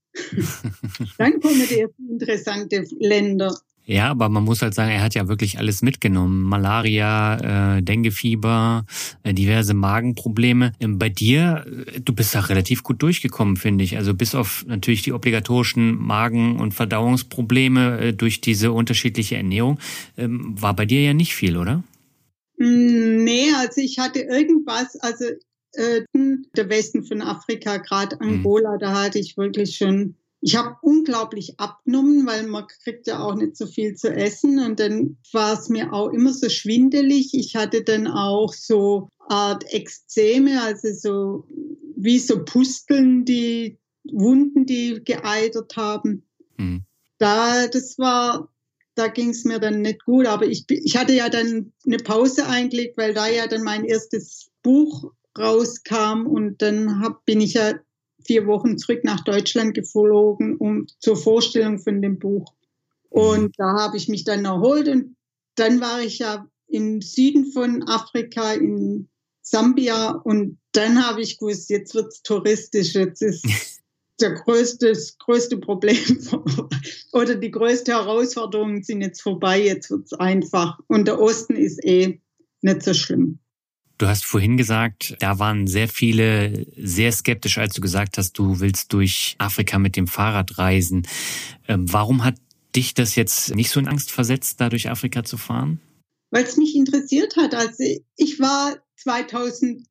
Dann kommen die ersten interessanten Länder. Ja, aber man muss halt sagen, er hat ja wirklich alles mitgenommen. Malaria, äh, Denguefieber, äh, diverse Magenprobleme. Ähm, bei dir, äh, du bist da relativ gut durchgekommen, finde ich. Also bis auf natürlich die obligatorischen Magen- und Verdauungsprobleme äh, durch diese unterschiedliche Ernährung, ähm, war bei dir ja nicht viel, oder? Nee, also ich hatte irgendwas, also äh, der Westen von Afrika, gerade Angola, hm. da hatte ich wirklich schon... Ich habe unglaublich abgenommen, weil man kriegt ja auch nicht so viel zu essen. Und dann war es mir auch immer so schwindelig. Ich hatte dann auch so Art Ekzeme, also so wie so Pusteln, die Wunden, die geeitert haben. Mhm. Da, das war, da ging es mir dann nicht gut. Aber ich, ich hatte ja dann eine Pause eingelegt, weil da ja dann mein erstes Buch rauskam. Und dann hab, bin ich ja vier Wochen zurück nach Deutschland geflogen, um zur Vorstellung von dem Buch. Und da habe ich mich dann erholt und dann war ich ja im Süden von Afrika, in Sambia und dann habe ich gewusst, jetzt wird es touristisch, jetzt ist der größte, das größte Problem oder die größte Herausforderung sind jetzt vorbei, jetzt wird es einfach und der Osten ist eh nicht so schlimm. Du hast vorhin gesagt, da waren sehr viele sehr skeptisch, als du gesagt hast, du willst durch Afrika mit dem Fahrrad reisen. Warum hat dich das jetzt nicht so in Angst versetzt, da durch Afrika zu fahren? weil es mich interessiert hat. Also ich war zweitausend,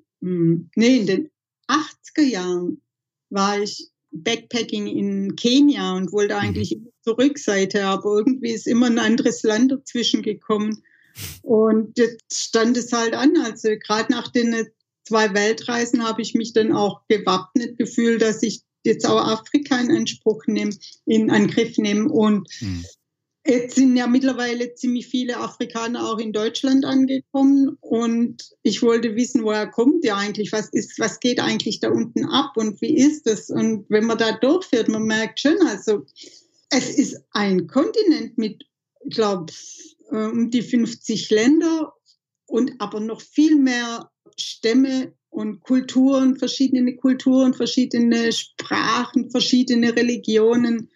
nee, in den achtziger Jahren war ich Backpacking in Kenia und wollte eigentlich mhm. zurück seither, aber irgendwie ist immer ein anderes Land dazwischen gekommen. Und jetzt stand es halt an. Also gerade nach den zwei Weltreisen habe ich mich dann auch gewappnet gefühlt, dass ich jetzt auch Afrika in Anspruch nehme, in Angriff nehme. Und mhm. jetzt sind ja mittlerweile ziemlich viele Afrikaner auch in Deutschland angekommen. Und ich wollte wissen, woher kommt ihr eigentlich? Was ist, was geht eigentlich da unten ab? Und wie ist das? Und wenn man da durchfährt, man merkt schon, also es ist ein Kontinent mit, ich glaube, um die fünfzig Länder und aber noch viel mehr Stämme und Kulturen, verschiedene Kulturen, verschiedene Sprachen, verschiedene Religionen.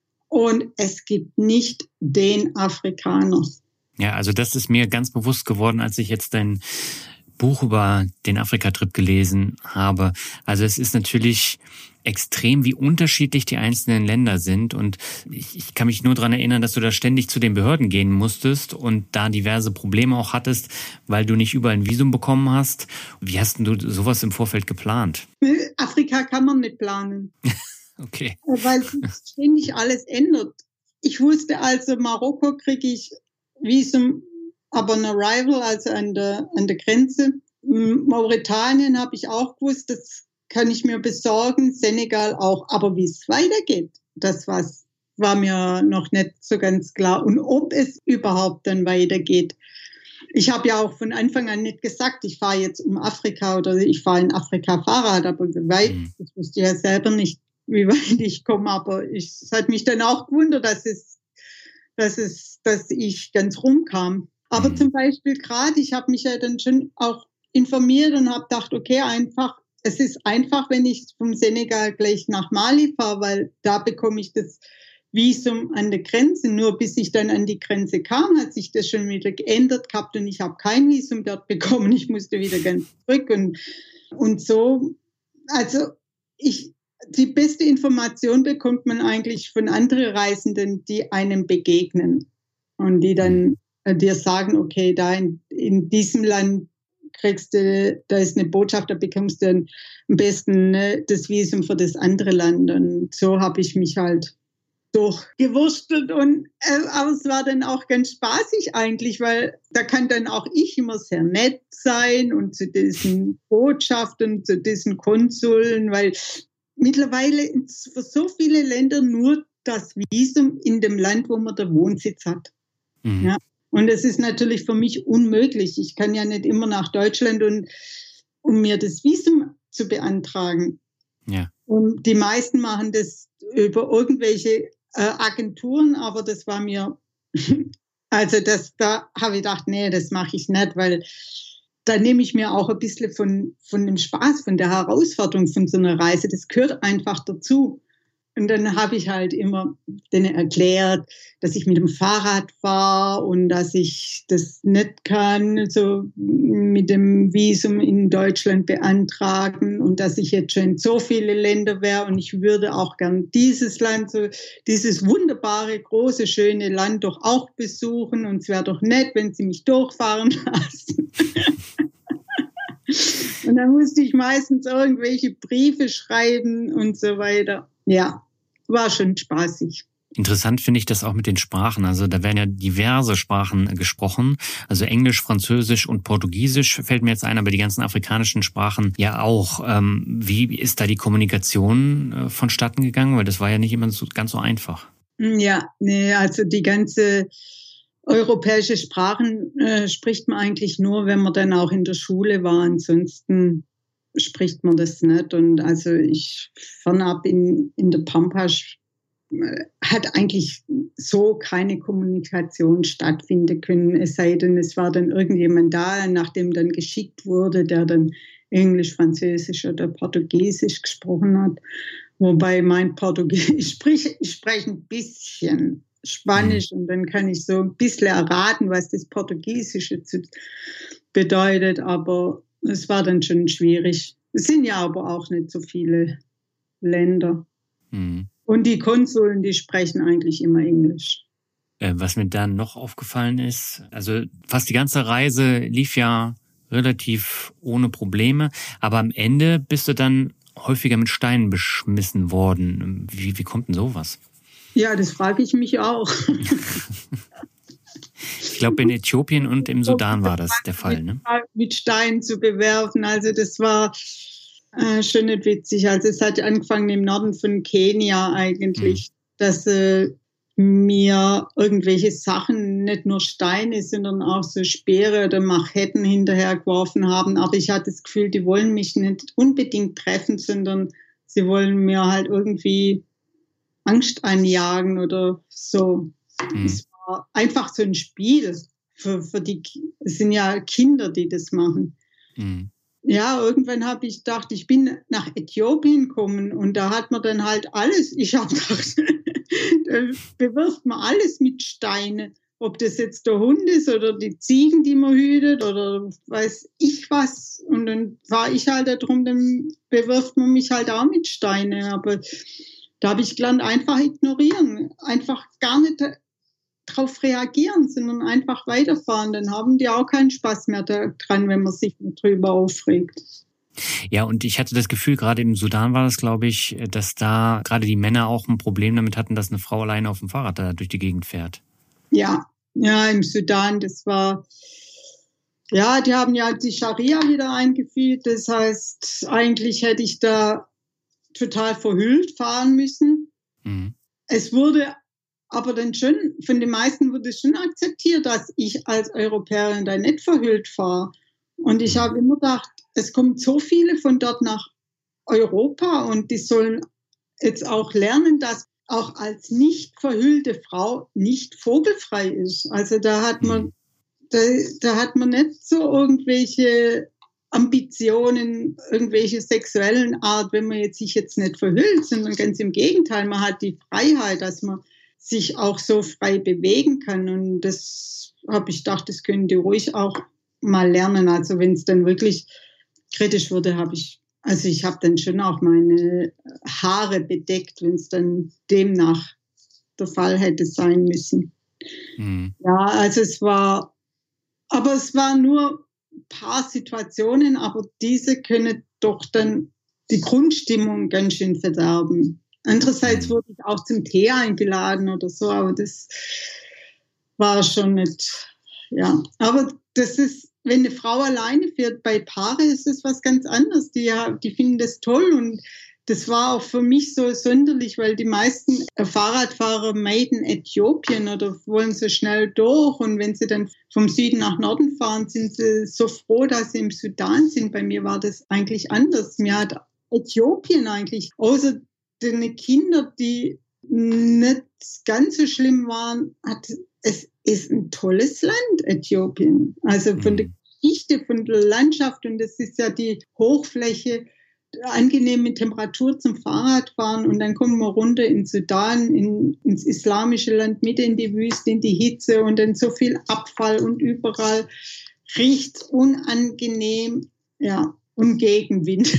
Und es gibt nicht den Afrikaner. Ja, also das ist mir ganz bewusst geworden, als ich jetzt dein Buch über den Afrika-Trip gelesen habe. Also es ist natürlich extrem, wie unterschiedlich die einzelnen Länder sind. Und ich, ich kann mich nur daran erinnern, dass du da ständig zu den Behörden gehen musstest und da diverse Probleme auch hattest, weil du nicht überall ein Visum bekommen hast. Wie hast denn du sowas im Vorfeld geplant? Afrika kann man nicht planen. Okay. Weil sich ständig alles ändert. Ich wusste also, Marokko kriege ich Visum, aber ein Arrival, also an der, an der Grenze. Mauretanien habe ich auch gewusst, das kann ich mir besorgen, Senegal auch. Aber wie es weitergeht, das was, war mir noch nicht so ganz klar. Und ob es überhaupt dann weitergeht. Ich habe ja auch von Anfang an nicht gesagt, ich fahre jetzt um Afrika oder ich fahre in Afrika Fahrrad, aber weit, mhm. das wusste ich ja selber nicht, wie weit ich komme. Aber ich, es hat mich dann auch gewundert, dass es, dass es, dass ich ganz rumkam. Aber mhm. zum Beispiel gerade, ich habe mich ja dann schon auch informiert und habe gedacht, okay, einfach, es ist einfach, wenn ich vom Senegal gleich nach Mali fahre, weil da bekomme ich das Visum an der Grenze. Nur bis ich dann an die Grenze kam, hat sich das schon wieder geändert gehabt und ich habe kein Visum dort bekommen. Ich musste wieder ganz zurück und, und so. Also ich, die beste Information bekommt man eigentlich von anderen Reisenden, die einem begegnen und die dann äh, dir sagen, okay, da in, in diesem Land kriegst du, da ist eine Botschaft, da bekommst du dann am besten ne, das Visum für das andere Land. Und so habe ich mich halt durchgewurschtelt. Und, äh, aber es war dann auch ganz spaßig eigentlich, weil da kann dann auch ich immer sehr nett sein und zu diesen Botschaften, zu diesen Konsuln, weil mittlerweile für so viele Länder nur das Visum in dem Land, wo man den Wohnsitz hat. Mhm. Ja. Und das ist natürlich für mich unmöglich. Ich kann ja nicht immer nach Deutschland, und, um mir das Visum zu beantragen. Ja. Und die meisten machen das über irgendwelche äh, Agenturen, aber das war mir, also das, da habe ich gedacht, nee, das mache ich nicht, weil da nehme ich mir auch ein bisschen von, von dem Spaß, von der Herausforderung von so einer Reise. Das gehört einfach dazu. Und dann habe ich halt immer denen erklärt, dass ich mit dem Fahrrad fahre und dass ich das nicht kann, so mit dem Visum in Deutschland beantragen und dass ich jetzt schon in so viele Länder wäre und ich würde auch gern dieses Land, so dieses wunderbare, große, schöne Land doch auch besuchen und es wäre doch nett, wenn sie mich durchfahren lassen. Und dann musste ich meistens irgendwelche Briefe schreiben und so weiter. Ja, war schon spaßig. Interessant finde ich das auch mit den Sprachen. Also da werden ja diverse Sprachen gesprochen. Also Englisch, Französisch und Portugiesisch fällt mir jetzt ein, aber die ganzen afrikanischen Sprachen ja auch. Ähm, wie ist da die Kommunikation äh, vonstatten gegangen? Weil das war ja nicht immer so, ganz so einfach. Ja, nee, also die ganze europäische Sprachen äh, spricht man eigentlich nur, wenn man dann auch in der Schule war. Ansonsten spricht man das nicht. Und also ich fernab in, in der Pampa hat eigentlich so keine Kommunikation stattfinden können, es sei denn, es war dann irgendjemand da, nachdem dann geschickt wurde, der dann Englisch, Französisch oder Portugiesisch gesprochen hat. Wobei mein Portugiesisch, ich spreche, ich spreche ein bisschen Spanisch und dann kann ich so ein bisschen erraten, was das Portugiesische bedeutet, aber es war dann schon schwierig. Es sind ja aber auch nicht so viele Länder. Mhm. Und die Konsuln, die sprechen eigentlich immer Englisch. Was mir dann noch aufgefallen ist, also fast die ganze Reise lief ja relativ ohne Probleme, aber am Ende bist du dann häufiger mit Steinen beschmissen worden. Wie, wie kommt denn sowas? Ja, das frage ich mich auch. Ich glaube, in Äthiopien und im Sudan war das der Fall, ne? Mit Steinen zu bewerfen, also das war äh, schon nicht witzig. Also es hat angefangen im Norden von Kenia eigentlich, mhm. dass äh, mir irgendwelche Sachen, nicht nur Steine, sondern auch so Speere oder Machetten hinterhergeworfen haben. Aber ich hatte das Gefühl, die wollen mich nicht unbedingt treffen, sondern sie wollen mir halt irgendwie Angst einjagen oder so. Mhm. Es war einfach so ein Spiel. Für, für die, es sind ja Kinder, die das machen. Mhm. Ja, irgendwann habe ich gedacht, ich bin nach Äthiopien gekommen und da hat man dann halt alles, ich habe gedacht, da bewirft man alles mit Steinen, ob das jetzt der Hund ist oder die Ziegen, die man hütet oder weiß ich was. Und dann war ich halt da drum, dann bewirft man mich halt auch mit Steinen. Aber da habe ich gelernt, einfach ignorieren, einfach gar nicht drauf reagieren, sondern einfach weiterfahren. Dann haben die auch keinen Spaß mehr daran, wenn man sich drüber aufregt. Ja, und ich hatte das Gefühl, gerade im Sudan war das, glaube ich, dass da gerade die Männer auch ein Problem damit hatten, dass eine Frau alleine auf dem Fahrrad da durch die Gegend fährt. Ja, ja, im Sudan, das war, ja, die haben ja die Scharia wieder eingeführt. Das heißt, eigentlich hätte ich da total verhüllt fahren müssen. Mhm. Es wurde aber dann schon, von den meisten wurde schon akzeptiert, dass ich als Europäerin da nicht verhüllt fahre. Und ich habe immer gedacht, es kommen so viele von dort nach Europa und die sollen jetzt auch lernen, dass auch als nicht verhüllte Frau nicht vogelfrei ist. Also da hat man, da, da hat man nicht so irgendwelche Ambitionen, irgendwelche sexuellen Art, wenn man jetzt sich jetzt nicht verhüllt, sondern ganz im Gegenteil, man hat die Freiheit, dass man sich auch so frei bewegen kann. Und das habe ich gedacht, das können die ruhig auch mal lernen. Also wenn es dann wirklich kritisch wurde, habe ich, also ich habe dann schon auch meine Haare bedeckt, wenn es dann demnach der Fall hätte sein müssen. Mhm. Ja, also es war, aber es waren nur ein paar Situationen, aber diese können doch dann die Grundstimmung ganz schön verderben. Andererseits wurde ich auch zum Tee eingeladen oder so, aber das war schon nicht, ja. Aber das ist, wenn eine Frau alleine fährt, bei Paare ist es was ganz anderes. Die, die finden das toll und das war auch für mich so sonderlich, weil die meisten Fahrradfahrer meiden Äthiopien oder wollen so schnell durch und wenn sie dann vom Süden nach Norden fahren, sind sie so froh, dass sie im Sudan sind. Bei mir war das eigentlich anders. Mir hat Äthiopien eigentlich, außer die Kinder, die nicht ganz so schlimm waren, hat, es ist ein tolles Land, Äthiopien. Also von der Geschichte, von der Landschaft und das ist ja die Hochfläche, angenehme Temperatur zum Fahrradfahren und dann kommen wir runter in Sudan, in, ins islamische Land, mit in die Wüste, in die Hitze und dann so viel Abfall und überall riecht unangenehm, ja, und Gegenwind.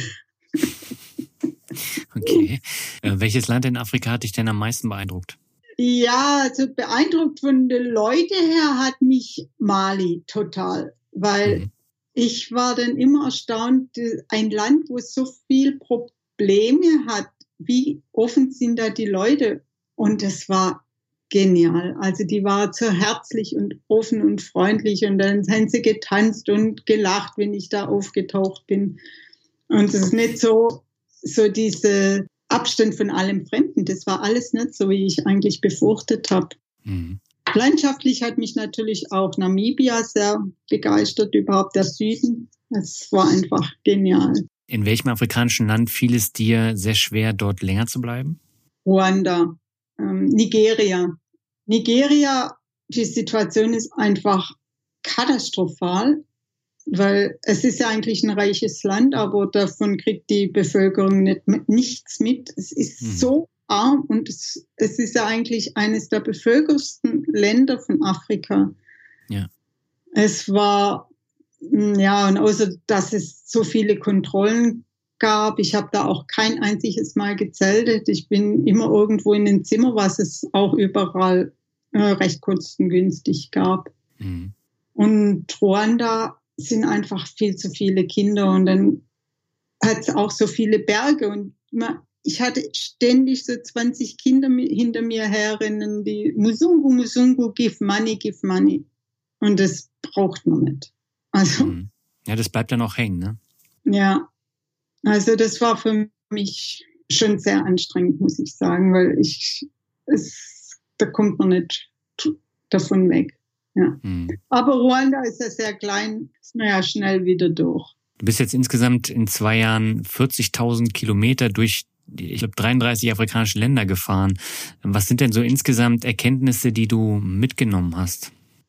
Okay. Äh, welches Land in Afrika hat dich denn am meisten beeindruckt? Ja, also beeindruckt von den Leuten her hat mich Mali total, weil mhm. ich war dann immer erstaunt, ein Land, wo es so viel Probleme hat, wie offen sind da die Leute? Und das war genial. Also die war so herzlich und offen und freundlich und dann haben sie getanzt und gelacht, wenn ich da aufgetaucht bin. Und es ist nicht so, so diese Abstand von allem Fremden. Das war alles nicht so, wie ich eigentlich befürchtet habe. Mhm. Landschaftlich hat mich natürlich auch Namibia sehr begeistert, überhaupt der Süden. Es war einfach genial. In welchem afrikanischen Land fiel es dir sehr schwer, dort länger zu bleiben? Ruanda, ähm, Nigeria. Nigeria, die Situation ist einfach katastrophal, weil es ist ja eigentlich ein reiches Land, aber davon kriegt die Bevölkerung nicht, nichts mit. Es ist mhm. so arm und es, es ist ja eigentlich eines der bevölkertsten Länder von Afrika. Ja. Es war, ja, und außer dass es so viele Kontrollen gab, ich habe da auch kein einziges Mal gezeltet. Ich bin immer irgendwo in den Zimmer, was es auch überall äh, recht kostengünstig gab. Mhm. Und Ruanda sind einfach viel zu viele Kinder und dann hat es auch so viele Berge und man, ich hatte ständig so zwanzig Kinder hinter mir herrennen, die Musungu, Musungu, give money, give money. Und das braucht man nicht. Also, mhm. Ja, das bleibt dann auch hängen, ne? Ja, also das war für mich schon sehr anstrengend, muss ich sagen, weil ich, es, da kommt man nicht davon weg. Ja. Mhm. Aber Ruanda ist ja sehr klein, ist man ja schnell wieder durch. Du bist jetzt insgesamt in zwei Jahren vierzigtausend Kilometer durch, ich glaube, dreiunddreißig afrikanische Länder gefahren. Was sind denn so insgesamt Erkenntnisse, die du mitgenommen hast?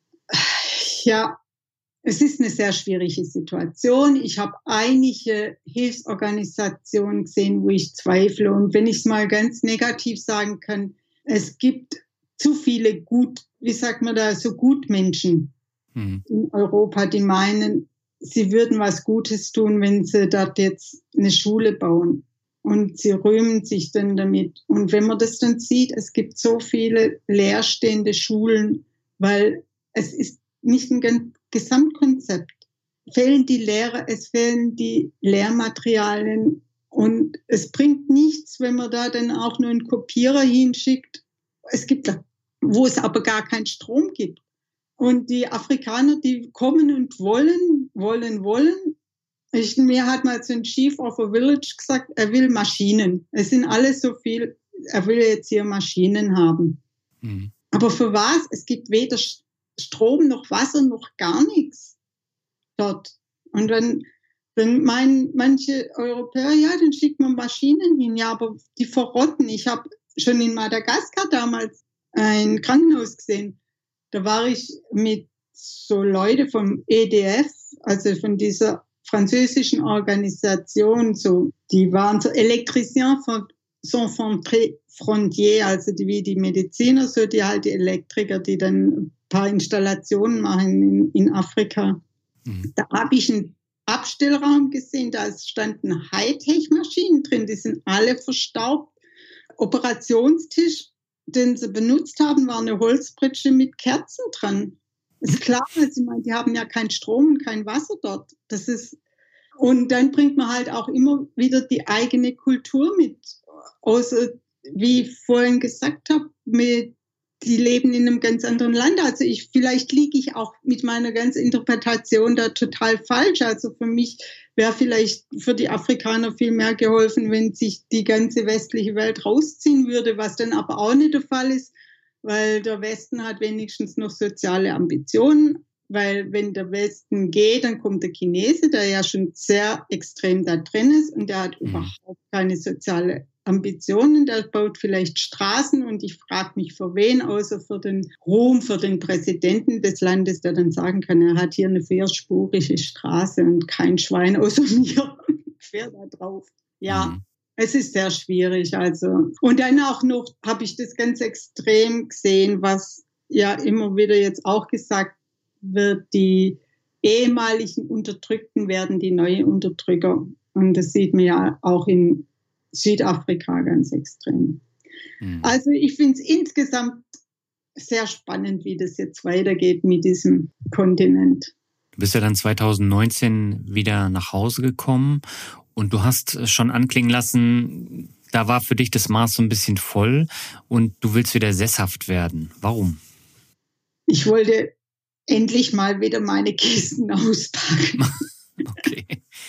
Ja, es ist eine sehr schwierige Situation. Ich habe einige Hilfsorganisationen gesehen, wo ich zweifle. Und wenn ich es mal ganz negativ sagen kann, es gibt zu viele gut, wie sagt man da, so Gutmenschen mhm. in Europa, die meinen, sie würden was Gutes tun, wenn sie dort jetzt eine Schule bauen. Und sie rühmen sich dann damit. Und wenn man das dann sieht, es gibt so viele leerstehende Schulen, weil es ist nicht ein Gesamtkonzept. Fehlen die Lehrer, es fehlen die Lehrmaterialien und es bringt nichts, wenn man da dann auch nur einen Kopierer hinschickt. Es gibt, wo es aber gar keinen Strom gibt. Und die Afrikaner, die kommen und wollen, wollen, wollen. Ich, mir hat mal so ein Chief of a Village gesagt, er will Maschinen. Es sind alles so viel, er will jetzt hier Maschinen haben. Mhm. Aber für was? Es gibt weder Strom, noch Wasser, noch gar nichts dort. Und wenn, wenn meinen manche Europäer, ja, dann schickt man Maschinen hin, ja, aber die verrotten. Ich habe schon in Madagaskar damals ein Krankenhaus gesehen. Da war ich mit so Leuten vom E D F, also von dieser französischen Organisation, so, die waren so Elektriciens sans frontières, also die, wie die Mediziner, so die halt die Elektriker, die dann ein paar Installationen machen in, in Afrika. Mhm. Da habe ich einen Abstellraum gesehen, da standen Hightech-Maschinen drin, die sind alle verstaubt. Operationstisch, den sie benutzt haben, war eine Holzpritsche mit Kerzen dran. Ist klar, also ich meine, die haben ja keinen Strom und kein Wasser dort. Das ist, und dann bringt man halt auch immer wieder die eigene Kultur mit. Außer, wie ich vorhin gesagt habe, mit, die leben in einem ganz anderen Land. Also ich, vielleicht liege ich auch mit meiner ganzen Interpretation da total falsch. Also für mich wäre vielleicht für die Afrikaner viel mehr geholfen, wenn sich die ganze westliche Welt rausziehen würde, was dann aber auch nicht der Fall ist, weil der Westen hat wenigstens noch soziale Ambitionen, weil wenn der Westen geht, dann kommt der Chinese, der ja schon sehr extrem da drin ist und der hat mhm. überhaupt keine soziale Ambitionen, der baut vielleicht Straßen und ich frage mich für wen, außer für den Ruhm, für den Präsidenten des Landes, der dann sagen kann, er hat hier eine vierspurige Straße und kein Schwein außer mir fährt da drauf. Ja. Mhm. Es ist sehr schwierig, also. Und dann auch noch habe ich das ganz extrem gesehen, was ja immer wieder jetzt auch gesagt wird, die ehemaligen Unterdrückten werden die neuen Unterdrücker. Und das sieht man ja auch in Südafrika ganz extrem. Mhm. Also ich finde es insgesamt sehr spannend, wie das jetzt weitergeht mit diesem Kontinent. Du bist ja dann zwanzig neunzehn wieder nach Hause gekommen und du hast schon anklingen lassen, da war für dich das Maß so ein bisschen voll und du willst wieder sesshaft werden. Warum? Ich wollte endlich mal wieder meine Kisten auspacken. Okay.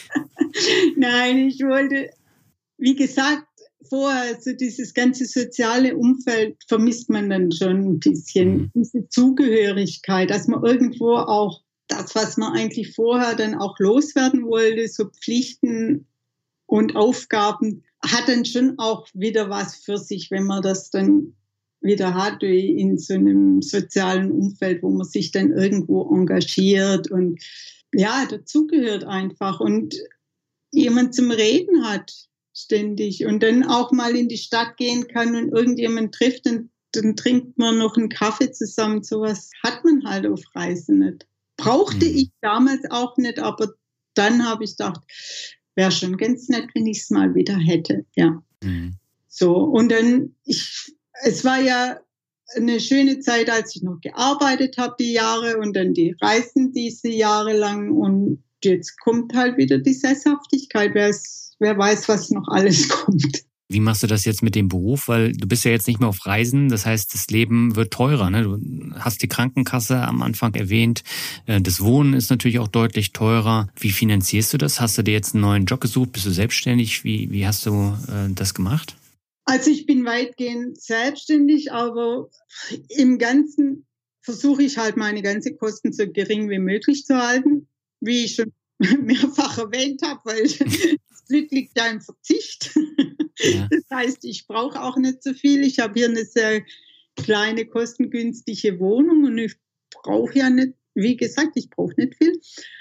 Nein, ich wollte, wie gesagt, vorher, so dieses ganze soziale Umfeld vermisst man dann schon ein bisschen. Mhm. Diese Zugehörigkeit, dass man irgendwo auch das, was man eigentlich vorher dann auch loswerden wollte, so Pflichten und Aufgaben, hat dann schon auch wieder was für sich, wenn man das dann wieder hat, wie in so einem sozialen Umfeld, wo man sich dann irgendwo engagiert und ja, dazugehört einfach und jemand zum Reden hat ständig und dann auch mal in die Stadt gehen kann und irgendjemand trifft und dann trinkt man noch einen Kaffee zusammen. Sowas hat man halt auf Reisen nicht. Brauchte mhm. ich damals auch nicht, aber dann habe ich gedacht, wäre schon ganz nett, wenn ich es mal wieder hätte. Ja. Mhm. So, und dann, ich, es war ja eine schöne Zeit, als ich noch gearbeitet habe, die Jahre, und dann die Reisen diese Jahre lang. Und jetzt kommt halt wieder die Sesshaftigkeit. Wer, ist, wer weiß, was noch alles kommt. Wie machst du das jetzt mit dem Beruf? Weil du bist ja jetzt nicht mehr auf Reisen. Das heißt, das Leben wird teurer. Ne? Du hast die Krankenkasse am Anfang erwähnt. Das Wohnen ist natürlich auch deutlich teurer. Wie finanzierst du das? Hast du dir jetzt einen neuen Job gesucht? Bist du selbstständig? Wie, wie hast du äh, das gemacht? Also ich bin weitgehend selbstständig, aber im Ganzen versuche ich halt meine ganzen Kosten so gering wie möglich zu halten, wie ich schon mehrfach erwähnt habe, weil das Glück liegt ja im Verzicht. Ja. Das heißt, ich brauche auch nicht so viel. Ich habe hier eine sehr kleine, kostengünstige Wohnung und ich brauche ja nicht, wie gesagt, ich brauche nicht viel.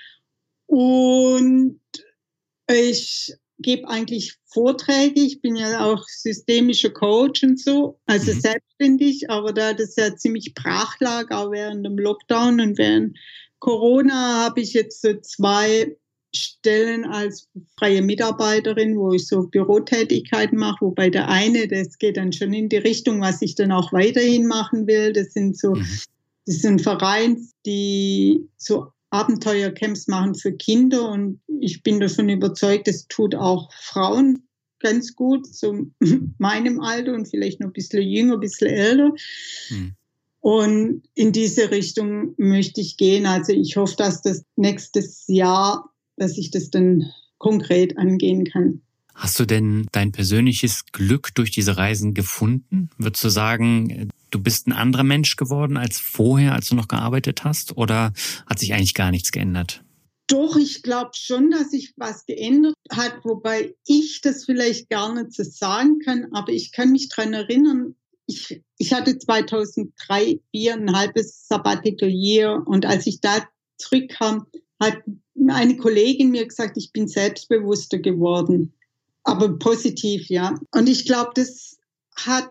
Und ich gebe eigentlich Vorträge. Ich bin ja auch systemischer Coach und so, also mhm. selbstständig, aber da das ja ziemlich brach lag, auch während dem Lockdown und während Corona, habe ich jetzt so zwei Stellen als freie Mitarbeiterin, wo ich so Bürotätigkeiten mache, wobei der eine, das geht dann schon in die Richtung, was ich dann auch weiterhin machen will. Das sind so, mhm. das sind Vereine, die so Abenteuercamps machen für Kinder, und ich bin davon überzeugt, das tut auch Frauen ganz gut, so meinem Alter und vielleicht noch ein bisschen jünger, ein bisschen älter. Mhm. Und in diese Richtung möchte ich gehen. Also ich hoffe, dass das nächstes Jahr, dass ich das dann konkret angehen kann. Hast du denn dein persönliches Glück durch diese Reisen gefunden? Würdest du sagen, du bist ein anderer Mensch geworden als vorher, als du noch gearbeitet hast? Oder hat sich eigentlich gar nichts geändert? Doch, ich glaube schon, dass sich was geändert hat, wobei ich das vielleicht gar nicht so sagen kann. Aber ich kann mich daran erinnern, ich, ich hatte zweitausenddrei, vier ein halbes Sabbatical Year. Und als ich da zurückkam, hat eine Kollegin mir gesagt, ich bin selbstbewusster geworden. Aber positiv, ja. Und ich glaube, das hat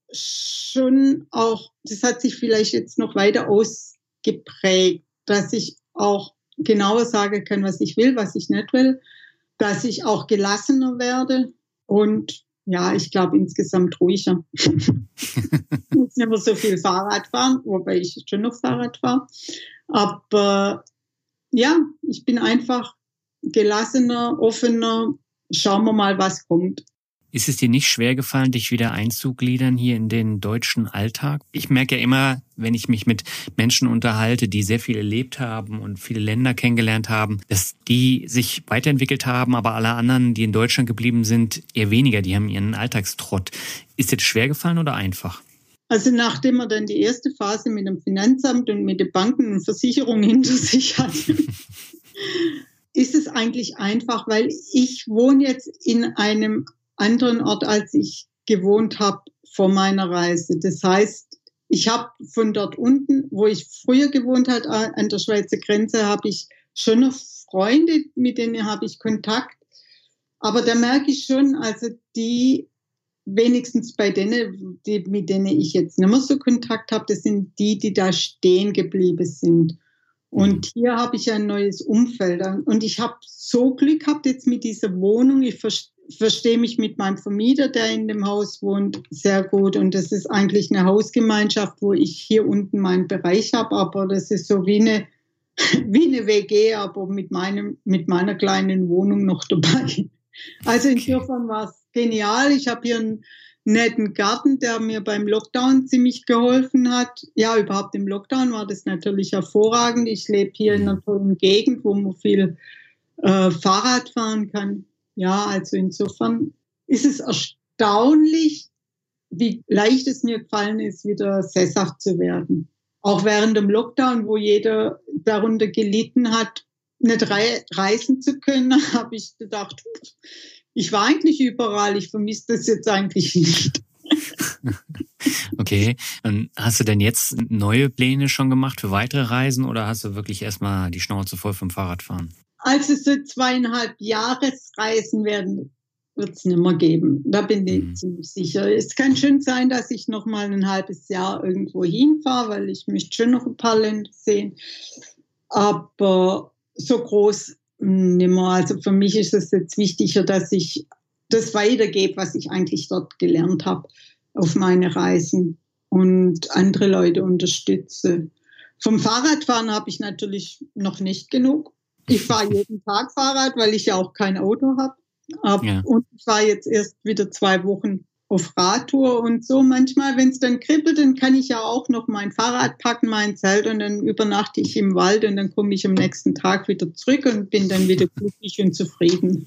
schon auch, das hat sich vielleicht jetzt noch weiter ausgeprägt, dass ich auch genauer sagen kann, was ich will, was ich nicht will, dass ich auch gelassener werde und ja, ich glaube insgesamt ruhiger. Ich muss nicht mehr so viel Fahrrad fahren, wobei ich schon noch Fahrrad fahre. Aber ja, ich bin einfach gelassener, offener. Schauen wir mal, was kommt. Ist es dir nicht schwer gefallen, dich wieder einzugliedern hier in den deutschen Alltag? Ich merke ja immer, wenn ich mich mit Menschen unterhalte, die sehr viel erlebt haben und viele Länder kennengelernt haben, dass die sich weiterentwickelt haben, aber alle anderen, die in Deutschland geblieben sind, eher weniger. Die haben ihren Alltagstrott. Ist dir das schwer gefallen oder einfach? Also nachdem man dann die erste Phase mit dem Finanzamt und mit den Banken und Versicherungen hinter sich hatte, ist es eigentlich einfach, weil ich wohne jetzt in einem anderen Ort, als ich gewohnt habe vor meiner Reise. Das heißt, ich habe von dort unten, wo ich früher gewohnt habe, an der Schweizer Grenze, habe ich schon noch Freunde, mit denen habe ich Kontakt. Aber da merke ich schon, also die, wenigstens bei denen, die, mit denen ich jetzt nicht mehr so Kontakt habe, das sind die, die da stehen geblieben sind. Und hier habe ich ein neues Umfeld. Und ich habe so Glück gehabt jetzt mit dieser Wohnung. Ich verstehe verstehe mich mit meinem Vermieter, der in dem Haus wohnt, sehr gut. Und das ist eigentlich eine Hausgemeinschaft, wo ich hier unten meinen Bereich habe. Aber das ist so wie eine, wie eine W G, aber mit, meinem, mit meiner kleinen Wohnung noch dabei. Also insofern war es genial. Ich habe hier einen netten Garten, der mir beim Lockdown ziemlich geholfen hat. Ja, überhaupt im Lockdown war das natürlich hervorragend. Ich lebe hier in einer tollen Gegend, wo man viel äh, Fahrrad fahren kann. Ja, also insofern ist es erstaunlich, wie leicht es mir gefallen ist, wieder sesshaft zu werden. Auch während dem Lockdown, wo jeder darunter gelitten hat, nicht rei- reisen zu können, habe ich gedacht, ich war eigentlich überall, ich vermisse das jetzt eigentlich nicht. Okay, und hast du denn jetzt neue Pläne schon gemacht für weitere Reisen oder hast du wirklich erstmal die Schnauze voll vom Fahrradfahren? Also so zweieinhalb Jahresreisen werden wird es nicht mehr geben. Da bin ich mhm. ziemlich sicher. Es kann schon sein, dass ich noch mal ein halbes Jahr irgendwo hinfahre, weil ich möchte schon noch ein paar Länder sehen. Aber so groß nicht mehr. Also für mich ist es jetzt wichtiger, dass ich das weitergebe, was ich eigentlich dort gelernt habe auf meine Reisen. und andere Leute unterstütze. Vom Fahrradfahren habe ich natürlich noch nicht genug. Ich fahre jeden Tag Fahrrad, weil ich ja auch kein Auto habe. Ja. Und ich war jetzt erst wieder zwei Wochen auf Radtour und so. Manchmal, wenn es dann kribbelt, dann kann ich ja auch noch mein Fahrrad packen, mein Zelt und dann übernachte ich im Wald und dann komme ich am nächsten Tag wieder zurück und bin dann wieder glücklich und zufrieden.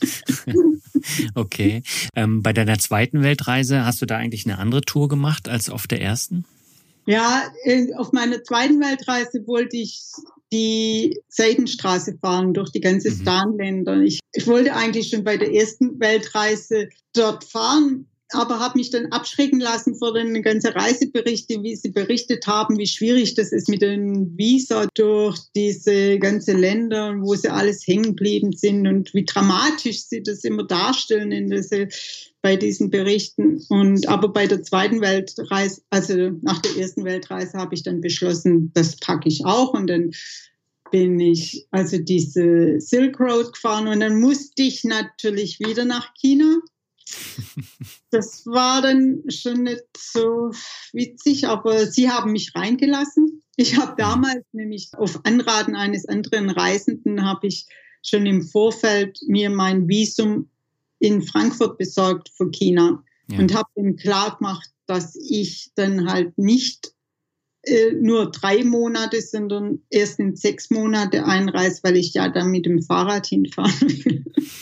Okay. Ähm, bei deiner zweiten Weltreise hast du da eigentlich eine andere Tour gemacht als auf der ersten? Ja, auf meiner zweiten Weltreise wollte ich die Seidenstraße fahren durch die ganze mhm. Starnländer. Ich, ich wollte eigentlich schon bei der ersten Weltreise dort fahren, aber habe mich dann abschrecken lassen vor den ganzen Reiseberichten, wie sie berichtet haben, wie schwierig das ist mit den Visa durch diese ganzen Länder, wo sie alles hängen geblieben sind und wie dramatisch sie das immer darstellen in diese, bei diesen Berichten. Und aber bei der zweiten Weltreise, also nach der ersten Weltreise, habe ich dann beschlossen, das packe ich auch. Und dann bin ich also diese Silk Road gefahren und dann musste ich natürlich wieder nach China. Das war dann schon nicht so witzig, aber sie haben mich reingelassen. Ich habe damals nämlich auf Anraten eines anderen Reisenden habe ich schon im Vorfeld mir mein Visum in Frankfurt besorgt für China ja. und habe ihm klar gemacht, dass ich dann halt nicht äh, nur drei Monate, sondern erst in sechs Monate einreise, weil ich ja dann mit dem Fahrrad hinfahren will.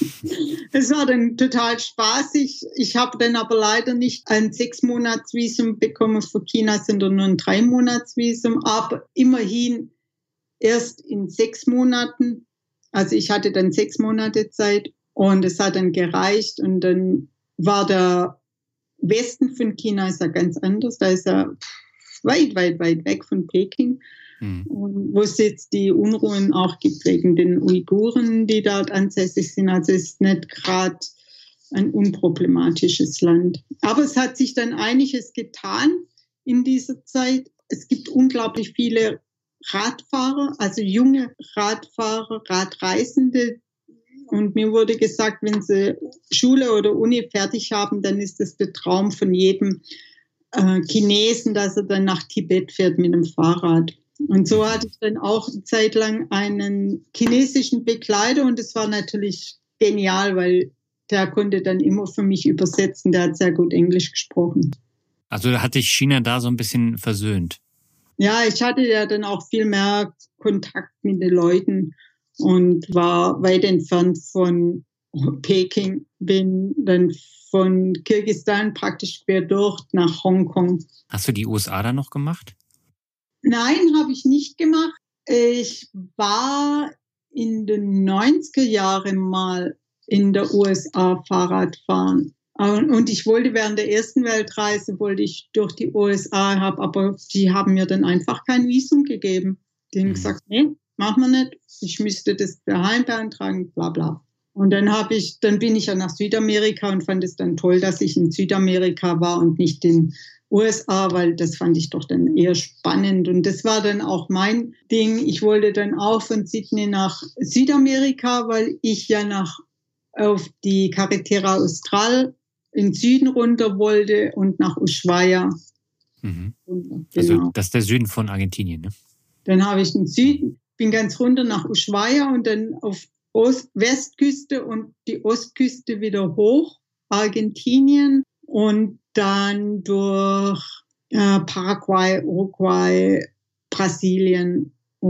Es war dann total spaßig. Ich habe dann aber leider nicht ein Sechs-Monats-Visum bekommen für China, sondern nur ein Drei-Monats-Visum. Aber immerhin erst in sechs Monaten. Also ich hatte dann sechs Monate Zeit und es hat dann gereicht. Und dann war der Westen von China ist ja ganz anders. Da ist er weit, weit, weit weg von Peking. Mhm. Wo es jetzt die Unruhen auch gibt wegen den Uiguren, die dort ansässig sind. Also es ist nicht gerade ein unproblematisches Land. Aber es hat sich dann einiges getan in dieser Zeit. Es gibt unglaublich viele Radfahrer, also junge Radfahrer, Radreisende. Und mir wurde gesagt, wenn sie Schule oder Uni fertig haben, dann ist das der Traum von jedem äh, Chinesen, dass er dann nach Tibet fährt mit dem Fahrrad. Und so hatte ich dann auch eine Zeit lang einen chinesischen Begleiter und es war natürlich genial, weil der konnte dann immer für mich übersetzen, der hat sehr gut Englisch gesprochen. Also hat dich China da so ein bisschen versöhnt? Ja, ich hatte ja dann auch viel mehr Kontakt mit den Leuten und war weit entfernt von Peking, bin dann von Kirgisistan praktisch quer durch nach Hongkong. Hast du die U S A da noch gemacht? Nein, habe ich nicht gemacht. Ich war in den neunziger Jahren mal in der U S A Fahrrad fahren. Und ich wollte während der ersten Weltreise, wollte ich durch die U S A, hab, aber die haben mir dann einfach kein Visum gegeben. Die haben mhm. gesagt, nee, machen wir nicht. Ich müsste das daheim beantragen, bla bla. Und dann habe ich, dann bin ich ja nach Südamerika und fand es dann toll, dass ich in Südamerika war und nicht in U S A, weil das fand ich doch dann eher spannend. Und das war dann auch mein Ding. Ich wollte dann auch von Sydney nach Südamerika, weil ich ja nach auf die Carretera Austral in Süden runter wollte und nach Ushuaia. Mhm. Genau. Also das ist der Süden von Argentinien, ne? Dann habe ich den Süden, bin ganz runter nach Ushuaia und dann auf Ost- Westküste und die Ostküste wieder hoch, Argentinien und dann durch äh, Paraguay, Uruguay, Brasilien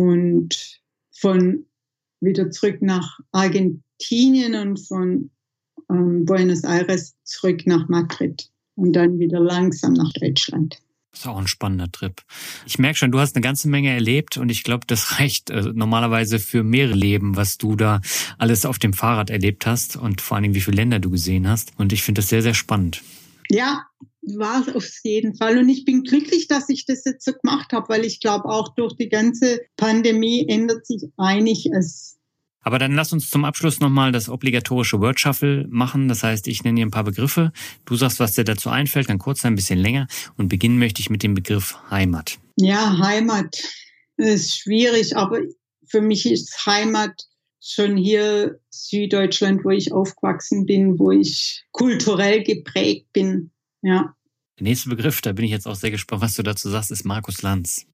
und von wieder zurück nach Argentinien und von ähm, Buenos Aires zurück nach Madrid und dann wieder langsam nach Deutschland. Das ist auch ein spannender Trip. Ich merke schon, du hast eine ganze Menge erlebt und ich glaube, das reicht äh, normalerweise für mehrere Leben, was du da alles auf dem Fahrrad erlebt hast und vor allen Dingen, wie viele Länder du gesehen hast. Und ich finde das sehr, sehr spannend. Ja, war es auf jeden Fall. Und ich bin glücklich, dass ich das jetzt so gemacht habe, weil ich glaube, auch durch die ganze Pandemie ändert sich einiges. Aber dann lass uns zum Abschluss nochmal das obligatorische Word Shuffle machen. Das heißt, ich nenne dir ein paar Begriffe. Du sagst, was dir dazu einfällt, dann kurz, ein bisschen länger. Und beginnen möchte ich mit dem Begriff Heimat. Ja, Heimat ist schwierig, aber für mich ist Heimat schon hier Süddeutschland, wo ich aufgewachsen bin, wo ich kulturell geprägt bin. Ja. Der nächste Begriff, da bin ich jetzt auch sehr gespannt, was du dazu sagst, ist Markus Lanz.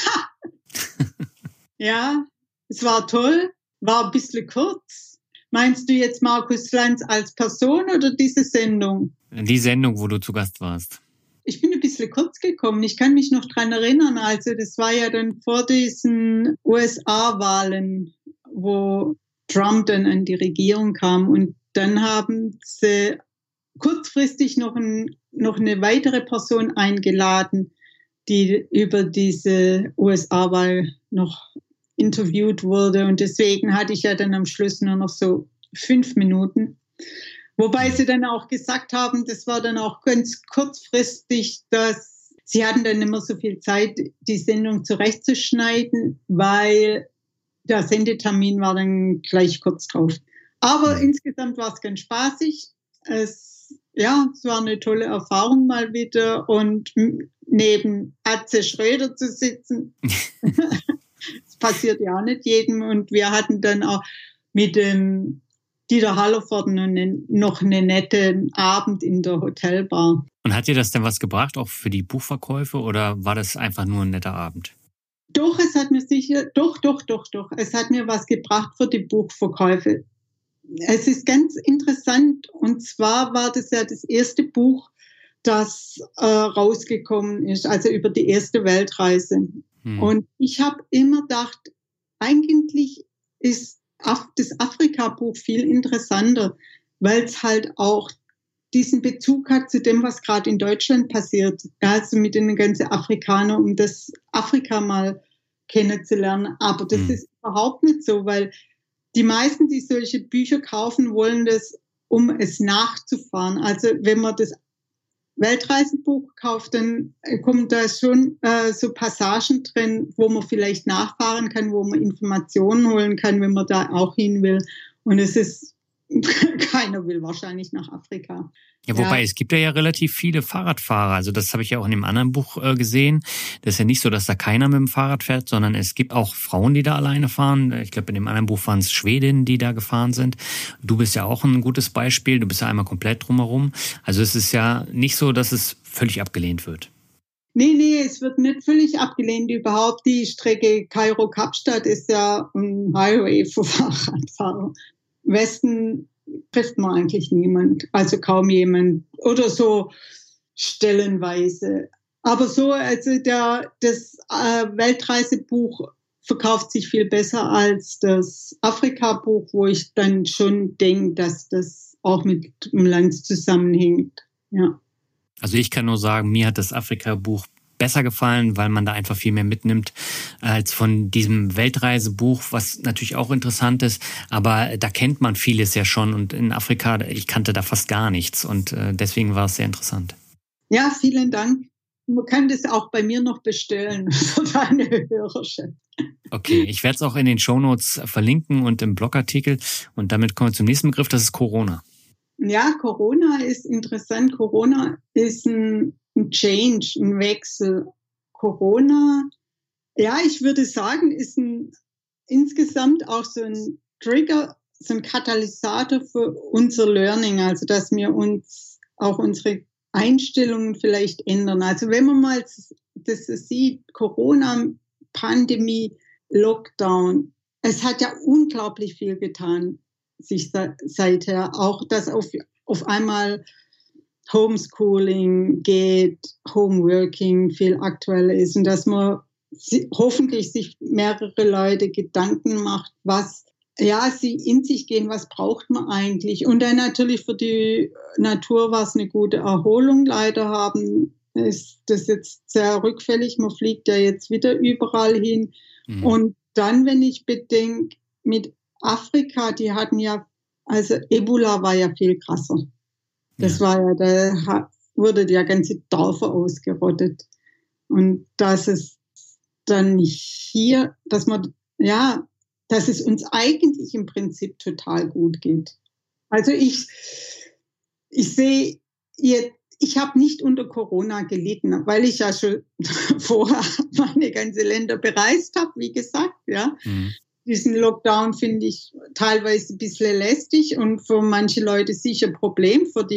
Ja, es war toll, war ein bisschen kurz. Meinst du jetzt Markus Lanz als Person oder diese Sendung? Die Sendung, wo du zu Gast warst. Ich bin ein bisschen kurz gekommen. Ich kann mich noch dran erinnern. Also das war ja dann vor diesen U S A-Wahlen, wo Trump dann an die Regierung kam. Und dann haben sie kurzfristig noch, ein, noch eine weitere Person eingeladen, die über diese U S A-Wahl noch interviewt wurde. Und deswegen hatte ich ja dann am Schluss nur noch so fünf Minuten. Wobei sie dann auch gesagt haben, das war dann auch ganz kurzfristig, dass sie hatten dann immer so viel Zeit, die Sendung zurechtzuschneiden, weil der Sendetermin war dann gleich kurz drauf. Aber insgesamt war es ganz spaßig. Es, ja, es war eine tolle Erfahrung mal wieder. Und neben Atze Schröder zu sitzen, das passiert ja auch nicht jedem. Und wir hatten dann auch mit dem Dieter Hallervorden noch einen netten Abend in der Hotelbar. Und hat dir das denn was gebracht, auch für die Buchverkäufe, oder war das einfach nur ein netter Abend? Doch, es hat mir sicher, doch, doch, doch, doch. Es hat mir was gebracht für die Buchverkäufe. Es ist ganz interessant, und zwar war das ja das erste Buch, das äh, rausgekommen ist, also über die erste Weltreise. Hm. Und ich habe immer gedacht, eigentlich ist das Afrika-Buch viel interessanter, weil es halt auch diesen Bezug hat zu dem, was gerade in Deutschland passiert. Also mit den ganzen Afrikanern, um das Afrika mal kennenzulernen. Aber das mhm. ist überhaupt nicht so, weil die meisten, die solche Bücher kaufen, wollen das, um es nachzufahren. Also wenn man das Weltreisebuch kauft, dann kommen da schon äh, so Passagen drin, wo man vielleicht nachfahren kann, wo man Informationen holen kann, wenn man da auch hin will. Und es ist, keiner will wahrscheinlich nach Afrika. Ja, wobei, ja. Es gibt ja, ja relativ viele Fahrradfahrer. Also das habe ich ja auch in dem anderen Buch äh, gesehen. Das ist ja nicht so, dass da keiner mit dem Fahrrad fährt, sondern es gibt auch Frauen, die da alleine fahren. Ich glaube, in dem anderen Buch waren es Schwedinnen, die da gefahren sind. Du bist ja auch ein gutes Beispiel. Du bist ja einmal komplett drumherum. Also es ist ja nicht so, dass es völlig abgelehnt wird. Nee, nee, es wird nicht völlig abgelehnt. Überhaupt die Strecke Kairo-Kapstadt ist ja ein Highway für Fahrradfahrer. Westen trifft man eigentlich niemand, also kaum jemand oder so stellenweise. Aber so, also der, das äh, Weltreisebuch verkauft sich viel besser als das Afrika-Buch, wo ich dann schon denke, dass das auch mit dem Land zusammenhängt. Ja. Also ich kann nur sagen, mir hat das Afrika-Buch besser gefallen, weil man da einfach viel mehr mitnimmt als von diesem Weltreisebuch, was natürlich auch interessant ist, aber da kennt man vieles ja schon und in Afrika, ich kannte da fast gar nichts und deswegen war es sehr interessant. Ja, vielen Dank. Man kann das auch bei mir noch bestellen für deine Hörerschaft. Okay, ich werde es auch in den Shownotes verlinken und im Blogartikel und damit kommen wir zum nächsten Begriff, das ist Corona. Ja, Corona ist interessant. Corona ist ein ein Change, ein Wechsel. Corona, ja, ich würde sagen, ist ein, insgesamt auch so ein Trigger, so ein Katalysator für unser Learning, also dass wir uns auch unsere Einstellungen vielleicht ändern. Also wenn man mal das sieht, Corona, Pandemie, Lockdown, es hat ja unglaublich viel getan, sich seither, auch dass auf, auf einmal Homeschooling geht, Homeworking viel aktueller ist und dass man hoffentlich sich mehrere Leute Gedanken macht, was, ja, sie in sich gehen, was braucht man eigentlich? Und dann natürlich für die Natur war es eine gute Erholung. Leider haben, ist das jetzt sehr rückfällig. Man fliegt ja jetzt wieder überall hin. Mhm. Und dann, wenn ich bedenke, mit Afrika, die hatten ja, also Ebola war ja viel krasser. Das war ja, da wurde ja ganze Dörfer ausgerottet. Und dass es dann hier, dass man, ja, dass es uns eigentlich im Prinzip total gut geht. Also ich, ich sehe jetzt, ich habe nicht unter Corona gelitten, weil ich ja schon vorher meine ganze Länder bereist habe, wie gesagt, ja. Mhm. Diesen Lockdown finde ich teilweise ein bisschen lästig und für manche Leute sicher ein Problem, für die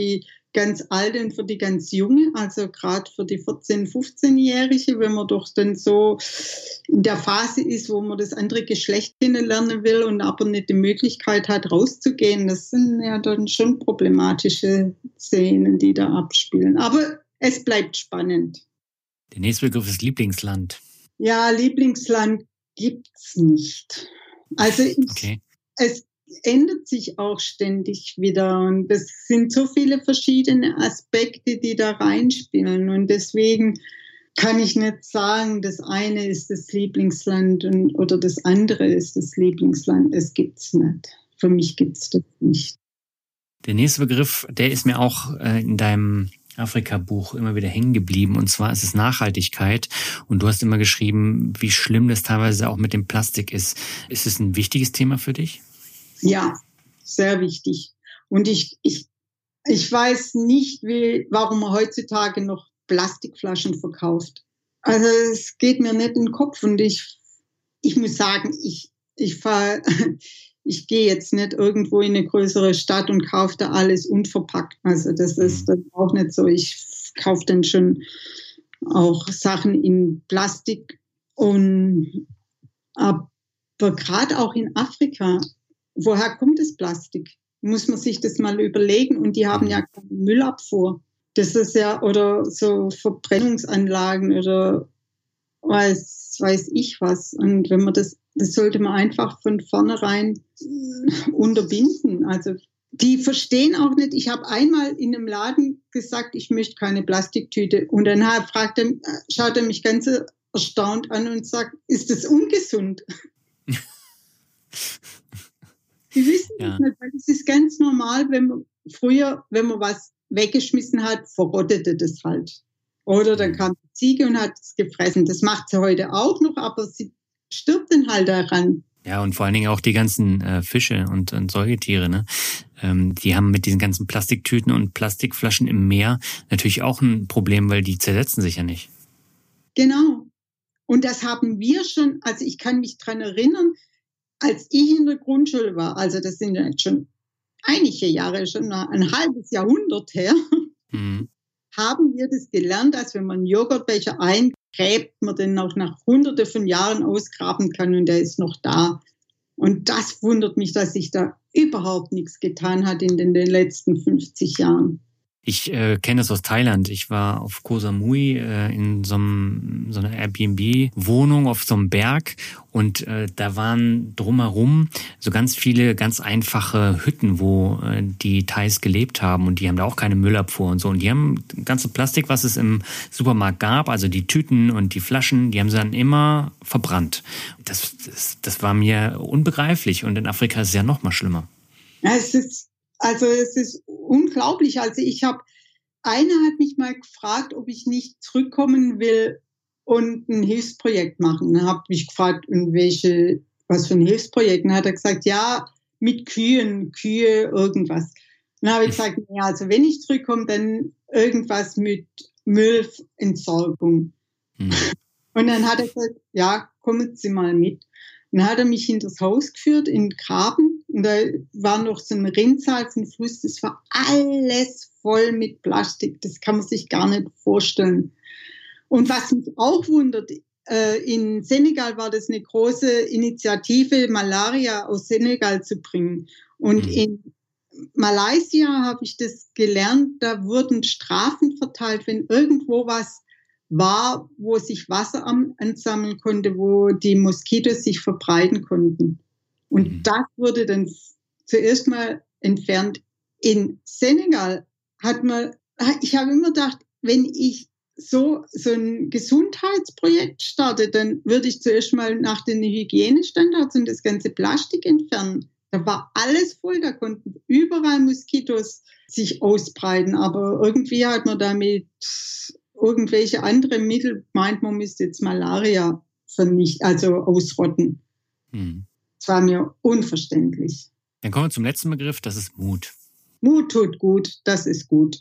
ganz Alte und für die ganz Junge, also gerade für die vierzehn-, fünfzehnjährige, wenn man doch dann so in der Phase ist, wo man das andere Geschlecht kennenlernen will und aber nicht die Möglichkeit hat, rauszugehen. Das sind ja dann schon problematische Szenen, die da abspielen. Aber es bleibt spannend. Der nächste Begriff ist Lieblingsland. Ja, Lieblingsland gibt's nicht. Also ich, okay. es ändert sich auch ständig wieder und es sind so viele verschiedene Aspekte, die da reinspielen und deswegen kann ich nicht sagen, das eine ist das Lieblingsland und, oder das andere ist das Lieblingsland. Es gibt's nicht. Für mich gibt's das nicht. Der nächste Begriff, der ist mir auch äh, in deinem Afrika-Buch immer wieder hängen geblieben und zwar ist es Nachhaltigkeit und du hast immer geschrieben, wie schlimm das teilweise auch mit dem Plastik ist. Ist es ein wichtiges Thema für dich? Ja, sehr wichtig. Und ich, ich, ich weiß nicht, wie, warum man heutzutage noch Plastikflaschen verkauft. Also es geht mir nicht in den Kopf und ich, ich muss sagen, ich, ich fahre, ich gehe jetzt nicht irgendwo in eine größere Stadt und kaufe da alles unverpackt. Also das ist dann auch nicht so. Ich kaufe dann schon auch Sachen in Plastik und aber gerade auch in Afrika. Woher kommt das Plastik? Muss man sich das mal überlegen. Und die haben ja keine Müllabfuhr. Das ist ja, oder so Verbrennungsanlagen oder weiß, weiß ich was. Und wenn man das, das sollte man einfach von vornherein unterbinden. Also die verstehen auch nicht. Ich habe einmal in einem Laden gesagt, ich möchte keine Plastiktüte. Und dann fragt er, schaut er mich ganz erstaunt an und sagt, ist das ungesund? Die wissen ja. das nicht, weil es ist ganz normal, wenn man früher, wenn man was weggeschmissen hat, verrottete das halt. Oder dann kam die Ziege und hat es gefressen. Das macht sie heute auch noch, aber sie stirbt dann halt daran. Ja, und vor allen Dingen auch die ganzen äh, Fische und, und Säugetiere, ne? Ähm, die haben mit diesen ganzen Plastiktüten und Plastikflaschen im Meer natürlich auch ein Problem, weil die zersetzen sich ja nicht. Genau. Und das haben wir schon, also ich kann mich dran erinnern, als ich in der Grundschule war, also das sind ja jetzt schon einige Jahre, schon ein halbes Jahrhundert her, mhm. haben wir das gelernt, dass wenn man einen Joghurtbecher eingräbt, man den auch nach hunderte von Jahren ausgraben kann und der ist noch da. Und das wundert mich, dass sich da überhaupt nichts getan hat in den, den letzten fünfzig Jahren. Ich äh, kenne das aus Thailand. Ich war auf Koh Samui äh, in so, einem, so einer Airbnb-Wohnung auf so einem Berg und äh, da waren drumherum so ganz viele ganz einfache Hütten, wo äh, die Thais gelebt haben und die haben da auch keine Müllabfuhr und so. Und die haben ganze Plastik, was es im Supermarkt gab, also die Tüten und die Flaschen, die haben sie dann immer verbrannt. Das, das, das war mir unbegreiflich und in Afrika ist es ja noch mal schlimmer. Ja, es ist Also es ist unglaublich. Also ich habe, einer hat mich mal gefragt, ob ich nicht zurückkommen will und ein Hilfsprojekt machen. Dann habe ich gefragt, in welche, was für ein Hilfsprojekt. Dann hat er gesagt, ja, mit Kühen, Kühe, irgendwas. Dann habe ich gesagt, ja, also wenn ich zurückkomme, dann irgendwas mit Müllentsorgung. Mhm. Und dann hat er gesagt, ja, kommen Sie mal mit. Dann hat er mich in das Haus geführt, in den Graben. Und da war noch so ein Rinnsal, so ein Fluss. Das war alles voll mit Plastik. Das kann man sich gar nicht vorstellen. Und was mich auch wundert, äh, in Senegal war das eine große Initiative, Malaria aus Senegal zu bringen. Und mhm. in Malaysia habe ich das gelernt, da wurden Strafen verteilt, wenn irgendwo was war, wo sich Wasser ansammeln konnte, wo die Moskitos sich verbreiten konnten. Und mhm. das wurde dann zuerst mal entfernt. In Senegal hat man, ich habe immer gedacht, wenn ich so, so ein Gesundheitsprojekt starte, dann würde ich zuerst mal nach den Hygienestandards und das ganze Plastik entfernen. Da war alles voll, da konnten überall Moskitos sich ausbreiten, aber irgendwie hat man damit irgendwelche andere Mittel meint, man müsste jetzt Malaria vernichten, also ausrotten. Hm. Das war mir unverständlich. Dann kommen wir zum letzten Begriff, das ist Mut. Mut tut gut, das ist gut.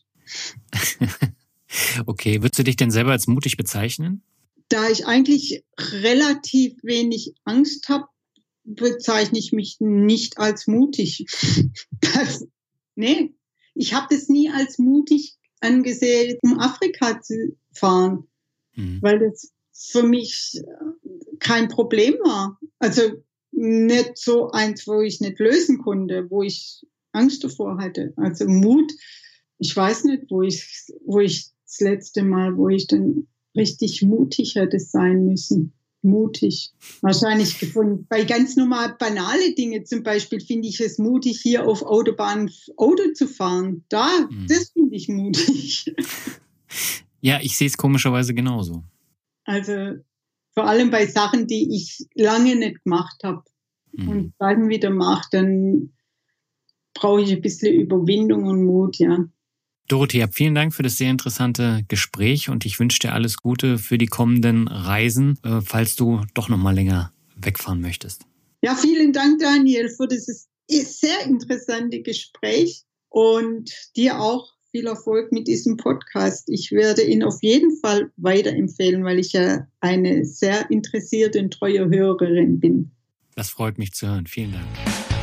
Okay, würdest du dich denn selber als mutig bezeichnen? Da ich eigentlich relativ wenig Angst habe, bezeichne ich mich nicht als mutig. Das, nee, ich habe das nie als mutig angesehen, um Afrika zu fahren, mhm. weil das für mich kein Problem war. Also nicht so eins, wo ich nicht lösen konnte, wo ich Angst davor hatte. Also Mut, ich weiß nicht, wo ich, wo ich das letzte Mal, wo ich dann richtig mutig hätte sein müssen. Mutig. Wahrscheinlich gefunden. Bei ganz normal banale Dinge zum Beispiel finde ich es mutig, hier auf Autobahn Auto zu fahren. Da, mhm. das finde ich mutig. Ja, ich sehe es komischerweise genauso. Also vor allem bei Sachen, die ich lange nicht gemacht habe mhm. und dann wieder mache, dann brauche ich ein bisschen Überwindung und Mut, ja. Dorothea, vielen Dank für das sehr interessante Gespräch und ich wünsche dir alles Gute für die kommenden Reisen, falls du doch noch mal länger wegfahren möchtest. Ja, vielen Dank, Daniel, für dieses sehr interessante Gespräch und dir auch viel Erfolg mit diesem Podcast. Ich werde ihn auf jeden Fall weiterempfehlen, weil ich ja eine sehr interessierte und treue Hörerin bin. Das freut mich zu hören. Vielen Dank.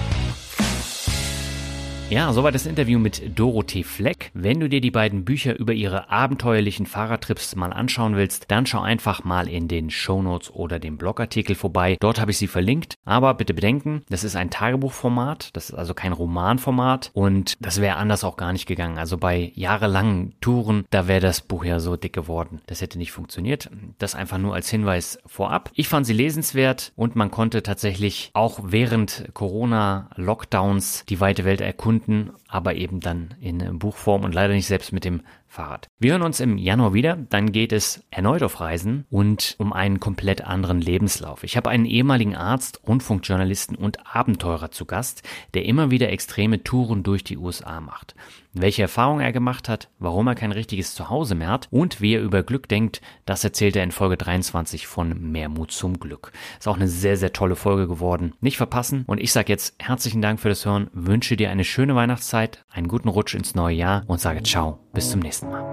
Ja, soweit das Interview mit Dorothee Fleck. Wenn du dir die beiden Bücher über ihre abenteuerlichen Fahrradtrips mal anschauen willst, dann schau einfach mal in den Shownotes oder dem Blogartikel vorbei. Dort habe ich sie verlinkt. Aber bitte bedenken, das ist ein Tagebuchformat, das ist also kein Romanformat und das wäre anders auch gar nicht gegangen. Also bei jahrelangen Touren, da wäre das Buch ja so dick geworden. Das hätte nicht funktioniert. Das einfach nur als Hinweis vorab. Ich fand sie lesenswert und man konnte tatsächlich auch während Corona-Lockdowns die weite Welt erkunden, aber eben dann in Buchform und leider nicht selbst mit dem Fahrrad. Wir hören uns im Januar wieder, dann geht es erneut auf Reisen und um einen komplett anderen Lebenslauf. Ich habe einen ehemaligen Arzt, Rundfunkjournalisten und Abenteurer zu Gast, der immer wieder extreme Touren durch die U S A macht. Welche Erfahrungen er gemacht hat, warum er kein richtiges Zuhause mehr hat und wie er über Glück denkt, das erzählt er in Folge dreiundzwanzig von Mehr Mut zum Glück. Ist auch eine sehr, sehr tolle Folge geworden. Nicht verpassen und ich sage jetzt herzlichen Dank für das Hören, wünsche dir eine schöne Weihnachtszeit, einen guten Rutsch ins neue Jahr und sage ciao, bis zum nächsten Mal.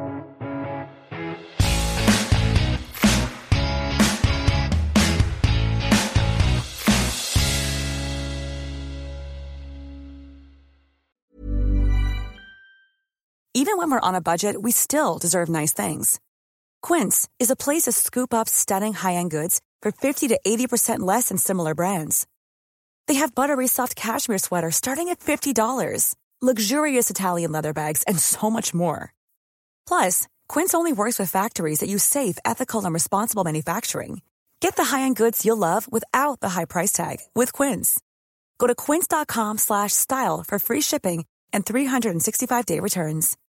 Even when we're on a budget, we still deserve nice things. Quince is a place to scoop up stunning high-end goods for fifty to eighty percent less than similar brands. They have buttery soft cashmere sweaters starting at fifty dollars, luxurious Italian leather bags, and so much more. Plus, Quince only works with factories that use safe, ethical, and responsible manufacturing. Get the high-end goods you'll love without the high price tag with Quince. Go to quince.com slash style for free shipping and three sixty-five day returns.